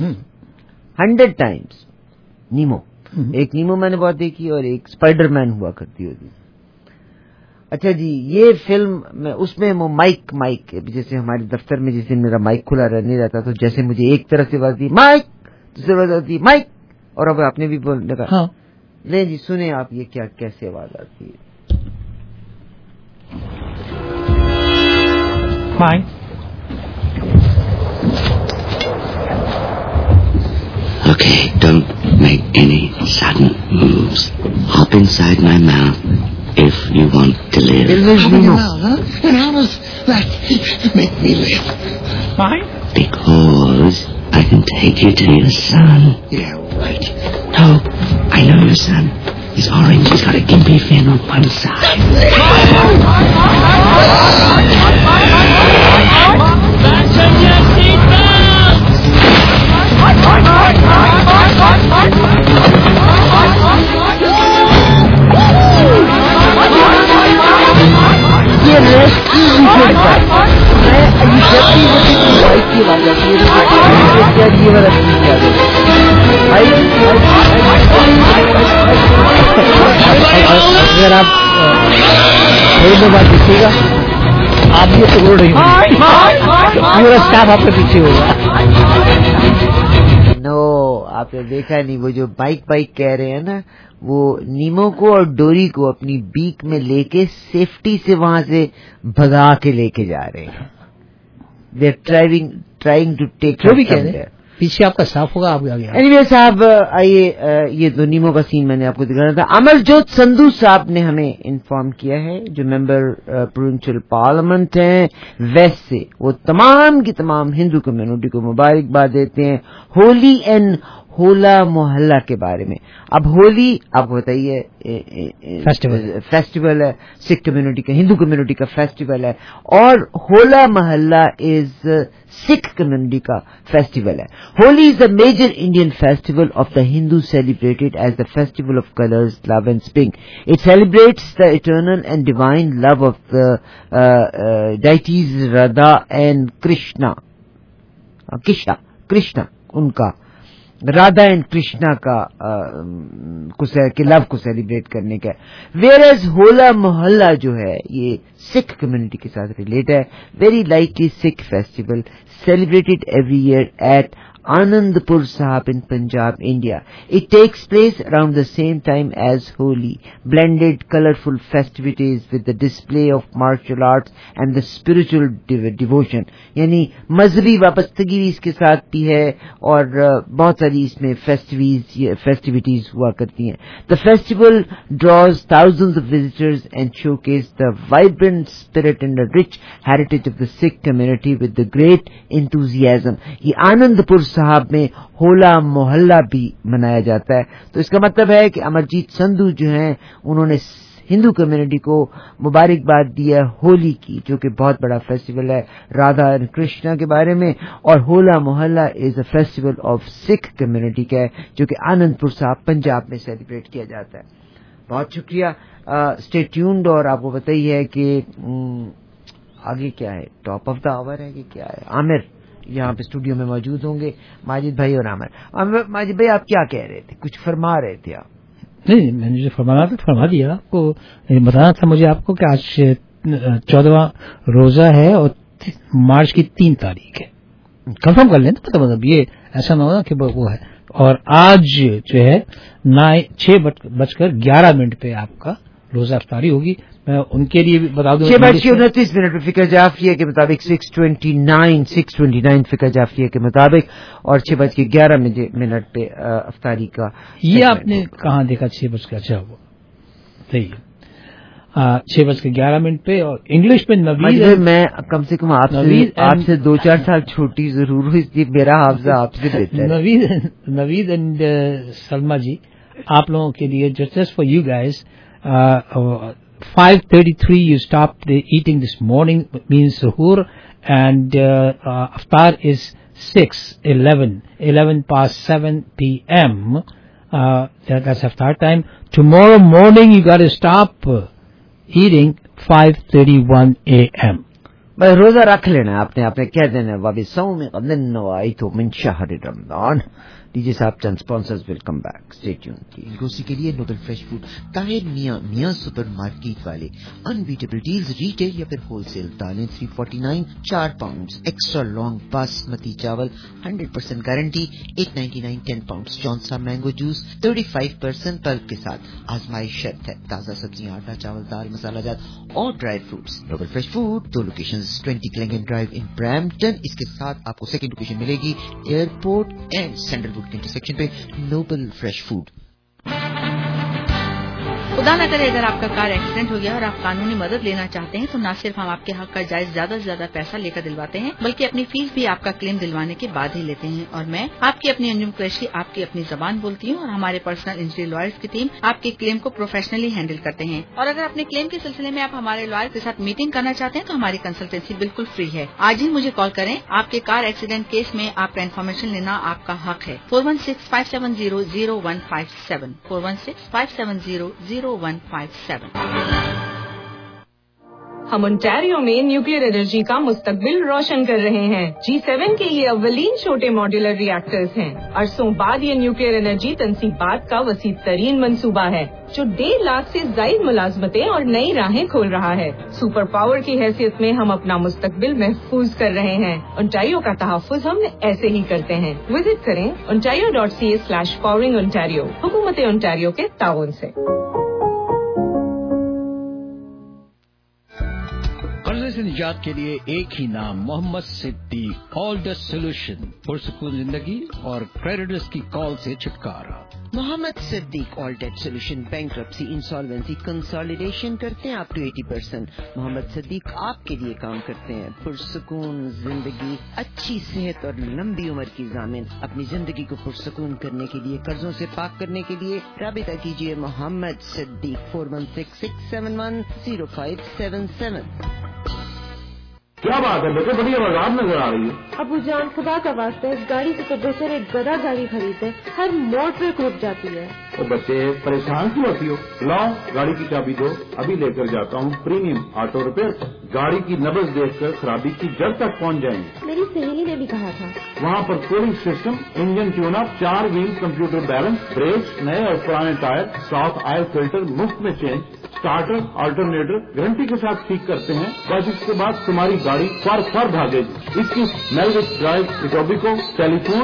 टाइम्स नीमो। एक नीमो मैंने बहुत देखी और एक स्पाइडरमैन हुआ करती होती। अच्छा जी, ये फिल्म में उसमें वो माइक जैसे हमारे दफ्तर में जिस दिन मेरा माइक खुला नहीं रहता तो जैसे मुझे एक तरफ से आवाज दी माइक, दूसरी आवाज आती माइक, और अब आपने भी बोलने का। हाँ नहीं जी सुने आप ये क्या कैसे आवाज आती है। Mike Okay, don't make any sudden moves. Hop inside my mouth if you want to live. Hop in your mouth, huh? And how does that make me live? Why? Because I can take you to your son. Yeah, right. No, I know your son. He's orange. He's got a gimpy fin on one side. Fasten your seatbelt! ये rescue mission का मैं जब भी मुझे bike की आवाज आती है ये वाला सीन याद है। अगर आप थोड़ी देर बाद देखिएगा आप भी तो रोड रही पूरा स्टाफ आपके पीछे होगा। नो आपने देखा नहीं, वो जो बाइक कह रहे हैं ना, वो नीमो को और डोरी को अपनी बीक में लेके सेफ्टी से वहां से भगा के लेके जा रहे हैं। They are trying to take. जो भी कह रहे हैं पीछे आपका स्टाफ होगा, आप आगे। एनीवे साहब आइए, ये दो नीमो का सीन मैंने आपको दिखाना था। अमरजोत संधू साहब ने हमें इन्फॉर्म किया है, जो मेंबर प्रोविंशियल पार्लियामेंट हैं, वेस्ट से, वो तमाम की तमाम हिंदू कम्युनिटी को मुबारकबाद देते हैं होली एंड होला मोहल्ला के बारे में। अब होली आपको बताइए फेस्टिवल है, सिख कम्युनिटी का, हिंदू कम्युनिटी का फेस्टिवल है, और होला मोहल्ला इज सिख कम्युनिटी का फेस्टिवल है। Holi is the major Indian festival of the Hindu celebrated as the festival of colours, love and spring. It celebrates the eternal and divine love of the deities Radha and Krishna, उनका Radha and Krishna का love को celebrate करने का। Whereas होला मोहल्ला जो है ये सिख कम्युनिटी के साथ रिलेट है। Very likely Sikh festival celebrated every year at Anandpur Sahib in Punjab, India. It takes place around the same time as Holi. Blended, colorful festivities with the display of martial arts and the spiritual devotion. यानी मजहबी वाबस्तगी भी इसके साथ भी है और बहुत सारी इसमें festivities हुआ करती हैं. The festival draws thousands of visitors and showcases the vibrant spirit and the rich heritage of the Sikh community with the great enthusiasm. ये आनंदपुर साहब में होला मोहल्ला भी मनाया जाता है। तो इसका मतलब है कि अमरजीत संधू जो हैं उन्होंने हिंदू कम्युनिटी को मुबारकबाद दी है होली की, जो कि बहुत बड़ा फेस्टिवल है राधा और कृष्णा के बारे में, और Hola Mohalla is a festival of Sikh community का है जो कि आनंदपुर साहब पंजाब में सेलिब्रेट किया जाता है। बहुत शुक्रिया, स्टे ट्यून्ड। और आपको बताइए कि आगे क्या है, टॉप ऑफ द आवर है कि क्या है। आमिर यहाँ पे स्टूडियो में मौजूद होंगे, माजिद भाई और आमिर। माजिद भाई आप क्या कह रहे थे, कुछ फरमा रहे थे आप? नहीं, मैंने जो फरमाना था फरमा दिया। आपको बताना था मुझे आपको कि आज 14वां रोजा है और मार्च की 3 तारीख है। कंफर्म कर लें तो मतलब ये ऐसा ना होना कि वो है। और आज जो है 6:11 पे आपका रोजा अफ्तारी होगी. मैं उनके लिए भी बता दूं 6:29 पे फिक्र जाफिया के मुताबिक 6:29 फिक्र जाफिया के मुताबिक और 6:11 पे अफ्तारी का. ये आपने कहाँ देखा 6 अच्छा वो सही है. 6:11 पे और इंग्लिश पे नवीद. मैं कम से कम आपसे 2-4 साल छोटी जरूर हूँ, इसलिए मेरा हाफजा आपसे बेहतर है. नवीद एंड सलमा जी, आप लोगों के लिए just for you guys, 5:33 you stopped eating this morning, means suhoor, and iftar is 11 past 7 p.m. That's iftar time. Tomorrow morning you got to stop eating 5:31 a.m. भाई रोजा रख लेना आपने कह देना वाबी सौम क़दन नवाइतु मिन शहर रमज़ान. डीजे साहब चंद sponsors will come back. Stay tuned. Grocery के लिए noble fresh food, Tahir Mian supermarket वाले, अनबीटेबल डील्स रिटेल या फिर होलसेल. दालें 349 4 पाउंड. एक्स्ट्रा लॉन्ग बासमती चावल 100% गारंटी 8.99 10 पाउंड. जॉनसा मैंगो जूस 35% पल्प के साथ. आजमाइश शर्त है. ताज़ा सब्जियां, आटा, चावल, दाल, मसाला जात और dry fruits. Noble fresh food, 2 locations, 20 क्लेंगन ड्राइव इन ब्रैम्पटन. इसके साथ आपको सेकंड लोकेशन मिलेगी एयरपोर्ट एंड सेंट्रल के इंटरसेक्शन पे. Noble fresh food. खुदा न करे अगर आपका कार एक्सीडेंट हो गया और आप कानूनी मदद लेना चाहते हैं तो न सिर्फ हम आपके हक का जायज ज्यादा से ज्यादा पैसा लेकर दिलवाते हैं, बल्कि अपनी फीस भी आपका क्लेम दिलवाने के बाद ही लेते हैं. और मैं आपकी अपनी अंजुम कुरैशी आपकी अपनी जबान बोलती हूँ और हमारे पर्सनल इंजरी लॉयर्स की टीम आपके क्लेम को प्रोफेशनली हैंडल करते हैं. और अगर अपने क्लेम के सिलसिले में आप हमारे लॉयर के साथ मीटिंग करना चाहते हैं तो हमारी कंसल्टेंसी बिल्कुल फ्री है. आज ही मुझे कॉल करें. आपके कार एक्सीडेंट केस में आपका इन्फॉर्मेशन लेना आपका हक है. 416-570-0157 416-570-0157. हम ओंटारियो में न्यूक्लियर एनर्जी का मुस्तकबिल रोशन कर रहे हैं. G7 के ये अव्वलीन छोटे मॉड्यूलर रिएक्टर्स हैं. अरसों बाद ये न्यूक्लियर एनर्जी तनसीबात का वसी तरीन मंसूबा है जो 1.5 लाख से जायद मुलाजमतें और नई राहें खोल रहा है. सुपर पावर की हैसियत में हम अपना मुस्तकबिल महफूज कर रहे हैं. ओंटारियो का तहफ़्फ़ुज़ हम ऐसे ही करते हैं. विजिट करें ontario.ca/powering ontario. हुकूमत ओंटारियो के ताउन से. कर्जे से निजात के लिए एक ही नाम, Mohammad Siddique. All the solution, पुरसुकून जिंदगी और क्रेडिटर्स की कॉल से छुटकारा. Mohammad Siddique all debt solution, bankruptcy, insolvency, consolidation करते हैं अप टू 80%. मोहम्मद सिद्दीक आपके लिए काम करते हैं. पुरसुकून जिंदगी, अच्छी सेहत और लंबी उम्र की जामिन. अपनी जिंदगी को पुरसुकून करने के लिए, कर्जों से पाक करने के लिए राबिता कीजिए मोहम्मद सिद्दीक 416-671-0577. क्या बात है बेटे, बड़ी आवाज नजर आ रही है. अबू जान, खुदा का वास्ता है, इस गाड़ी से तो बेहतर एक गधा गाड़ी खरीदे. हर मोड़ पे रुक जाती है. तो बच्चे परेशान क्यों होती हो? लाओ गाड़ी की चाबी दो, अभी लेकर जाता हूँ प्रीमियम ऑटो रिपेयर. गाड़ी की नब्ज देखकर खराबी की जड़ तक पहुँच जाएंगे. मेरी सहेली ने भी कहा था. वहाँ पर cooling system, engine tune up, 4 wheel computer balance, brake, नए और पुराने टायर, स्टॉक ऑयल फिल्टर मुफ्त में चेंज, स्टार्टर अल्टरनेटर गारंटी के साथ ठीक करते हैं. बस इसके बाद तुम्हारी गाड़ी फर भागेगी. 21 मेलविच drive, Etobicoke. Telephone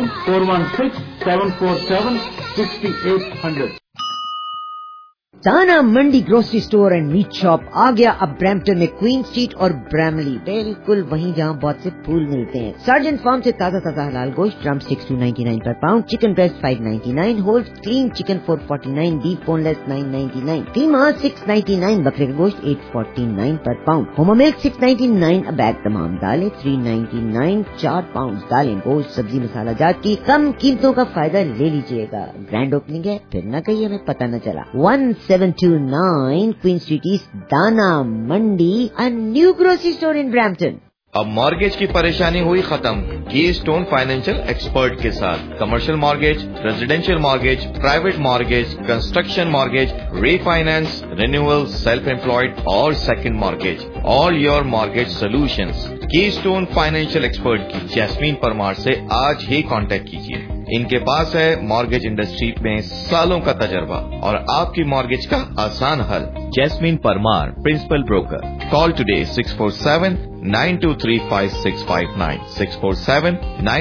416-747-6800. Dana Mandi grocery store and meat shop आ गया अब ब्रैम्पटन में, क्वीन स्ट्रीट और ब्रैमली, बिल्कुल वहीं जहां बहुत से फूल मिलते हैं. सर्जेंट फार्म से ताज़ा हलाल गोश्त, ड्रम स्टिक्स 299 पर pound, chicken breast 599, whole clean chicken 449, deep boneless 999, कीमा 699, बकरे का गोश्त 849 पर पाउंड, होमा मिल्क 699 अ बैग. तमाम दालें 399 4 पाउंड. दालें, गोश्त, सब्जी, मसाला जात की कम कीमतों का फायदा ले लीजिएगा. ग्रैंड ओपनिंग है, फिर न कहीं हमें पता न चला. 729 Queen Street East, Dana Mandi, a new grocery store in Brampton. अब मॉर्गेज की परेशानी हुई खत्म कीस्टोन फाइनेंशियल एक्सपर्ट के साथ. Commercial mortgage, residential mortgage, private mortgage, construction mortgage, refinance, renewal, self employed और second mortgage. All your mortgage solutions. Keystone financial expert की Jasmine Parmar से आज ही कांटेक्ट कीजिए. इनके पास है मॉर्गेज इंडस्ट्री में सालों का तजर्बा और आपकी मॉर्गेज का आसान हल. Jasmine Parmar, principal broker. Call today 647-923-5659 647-9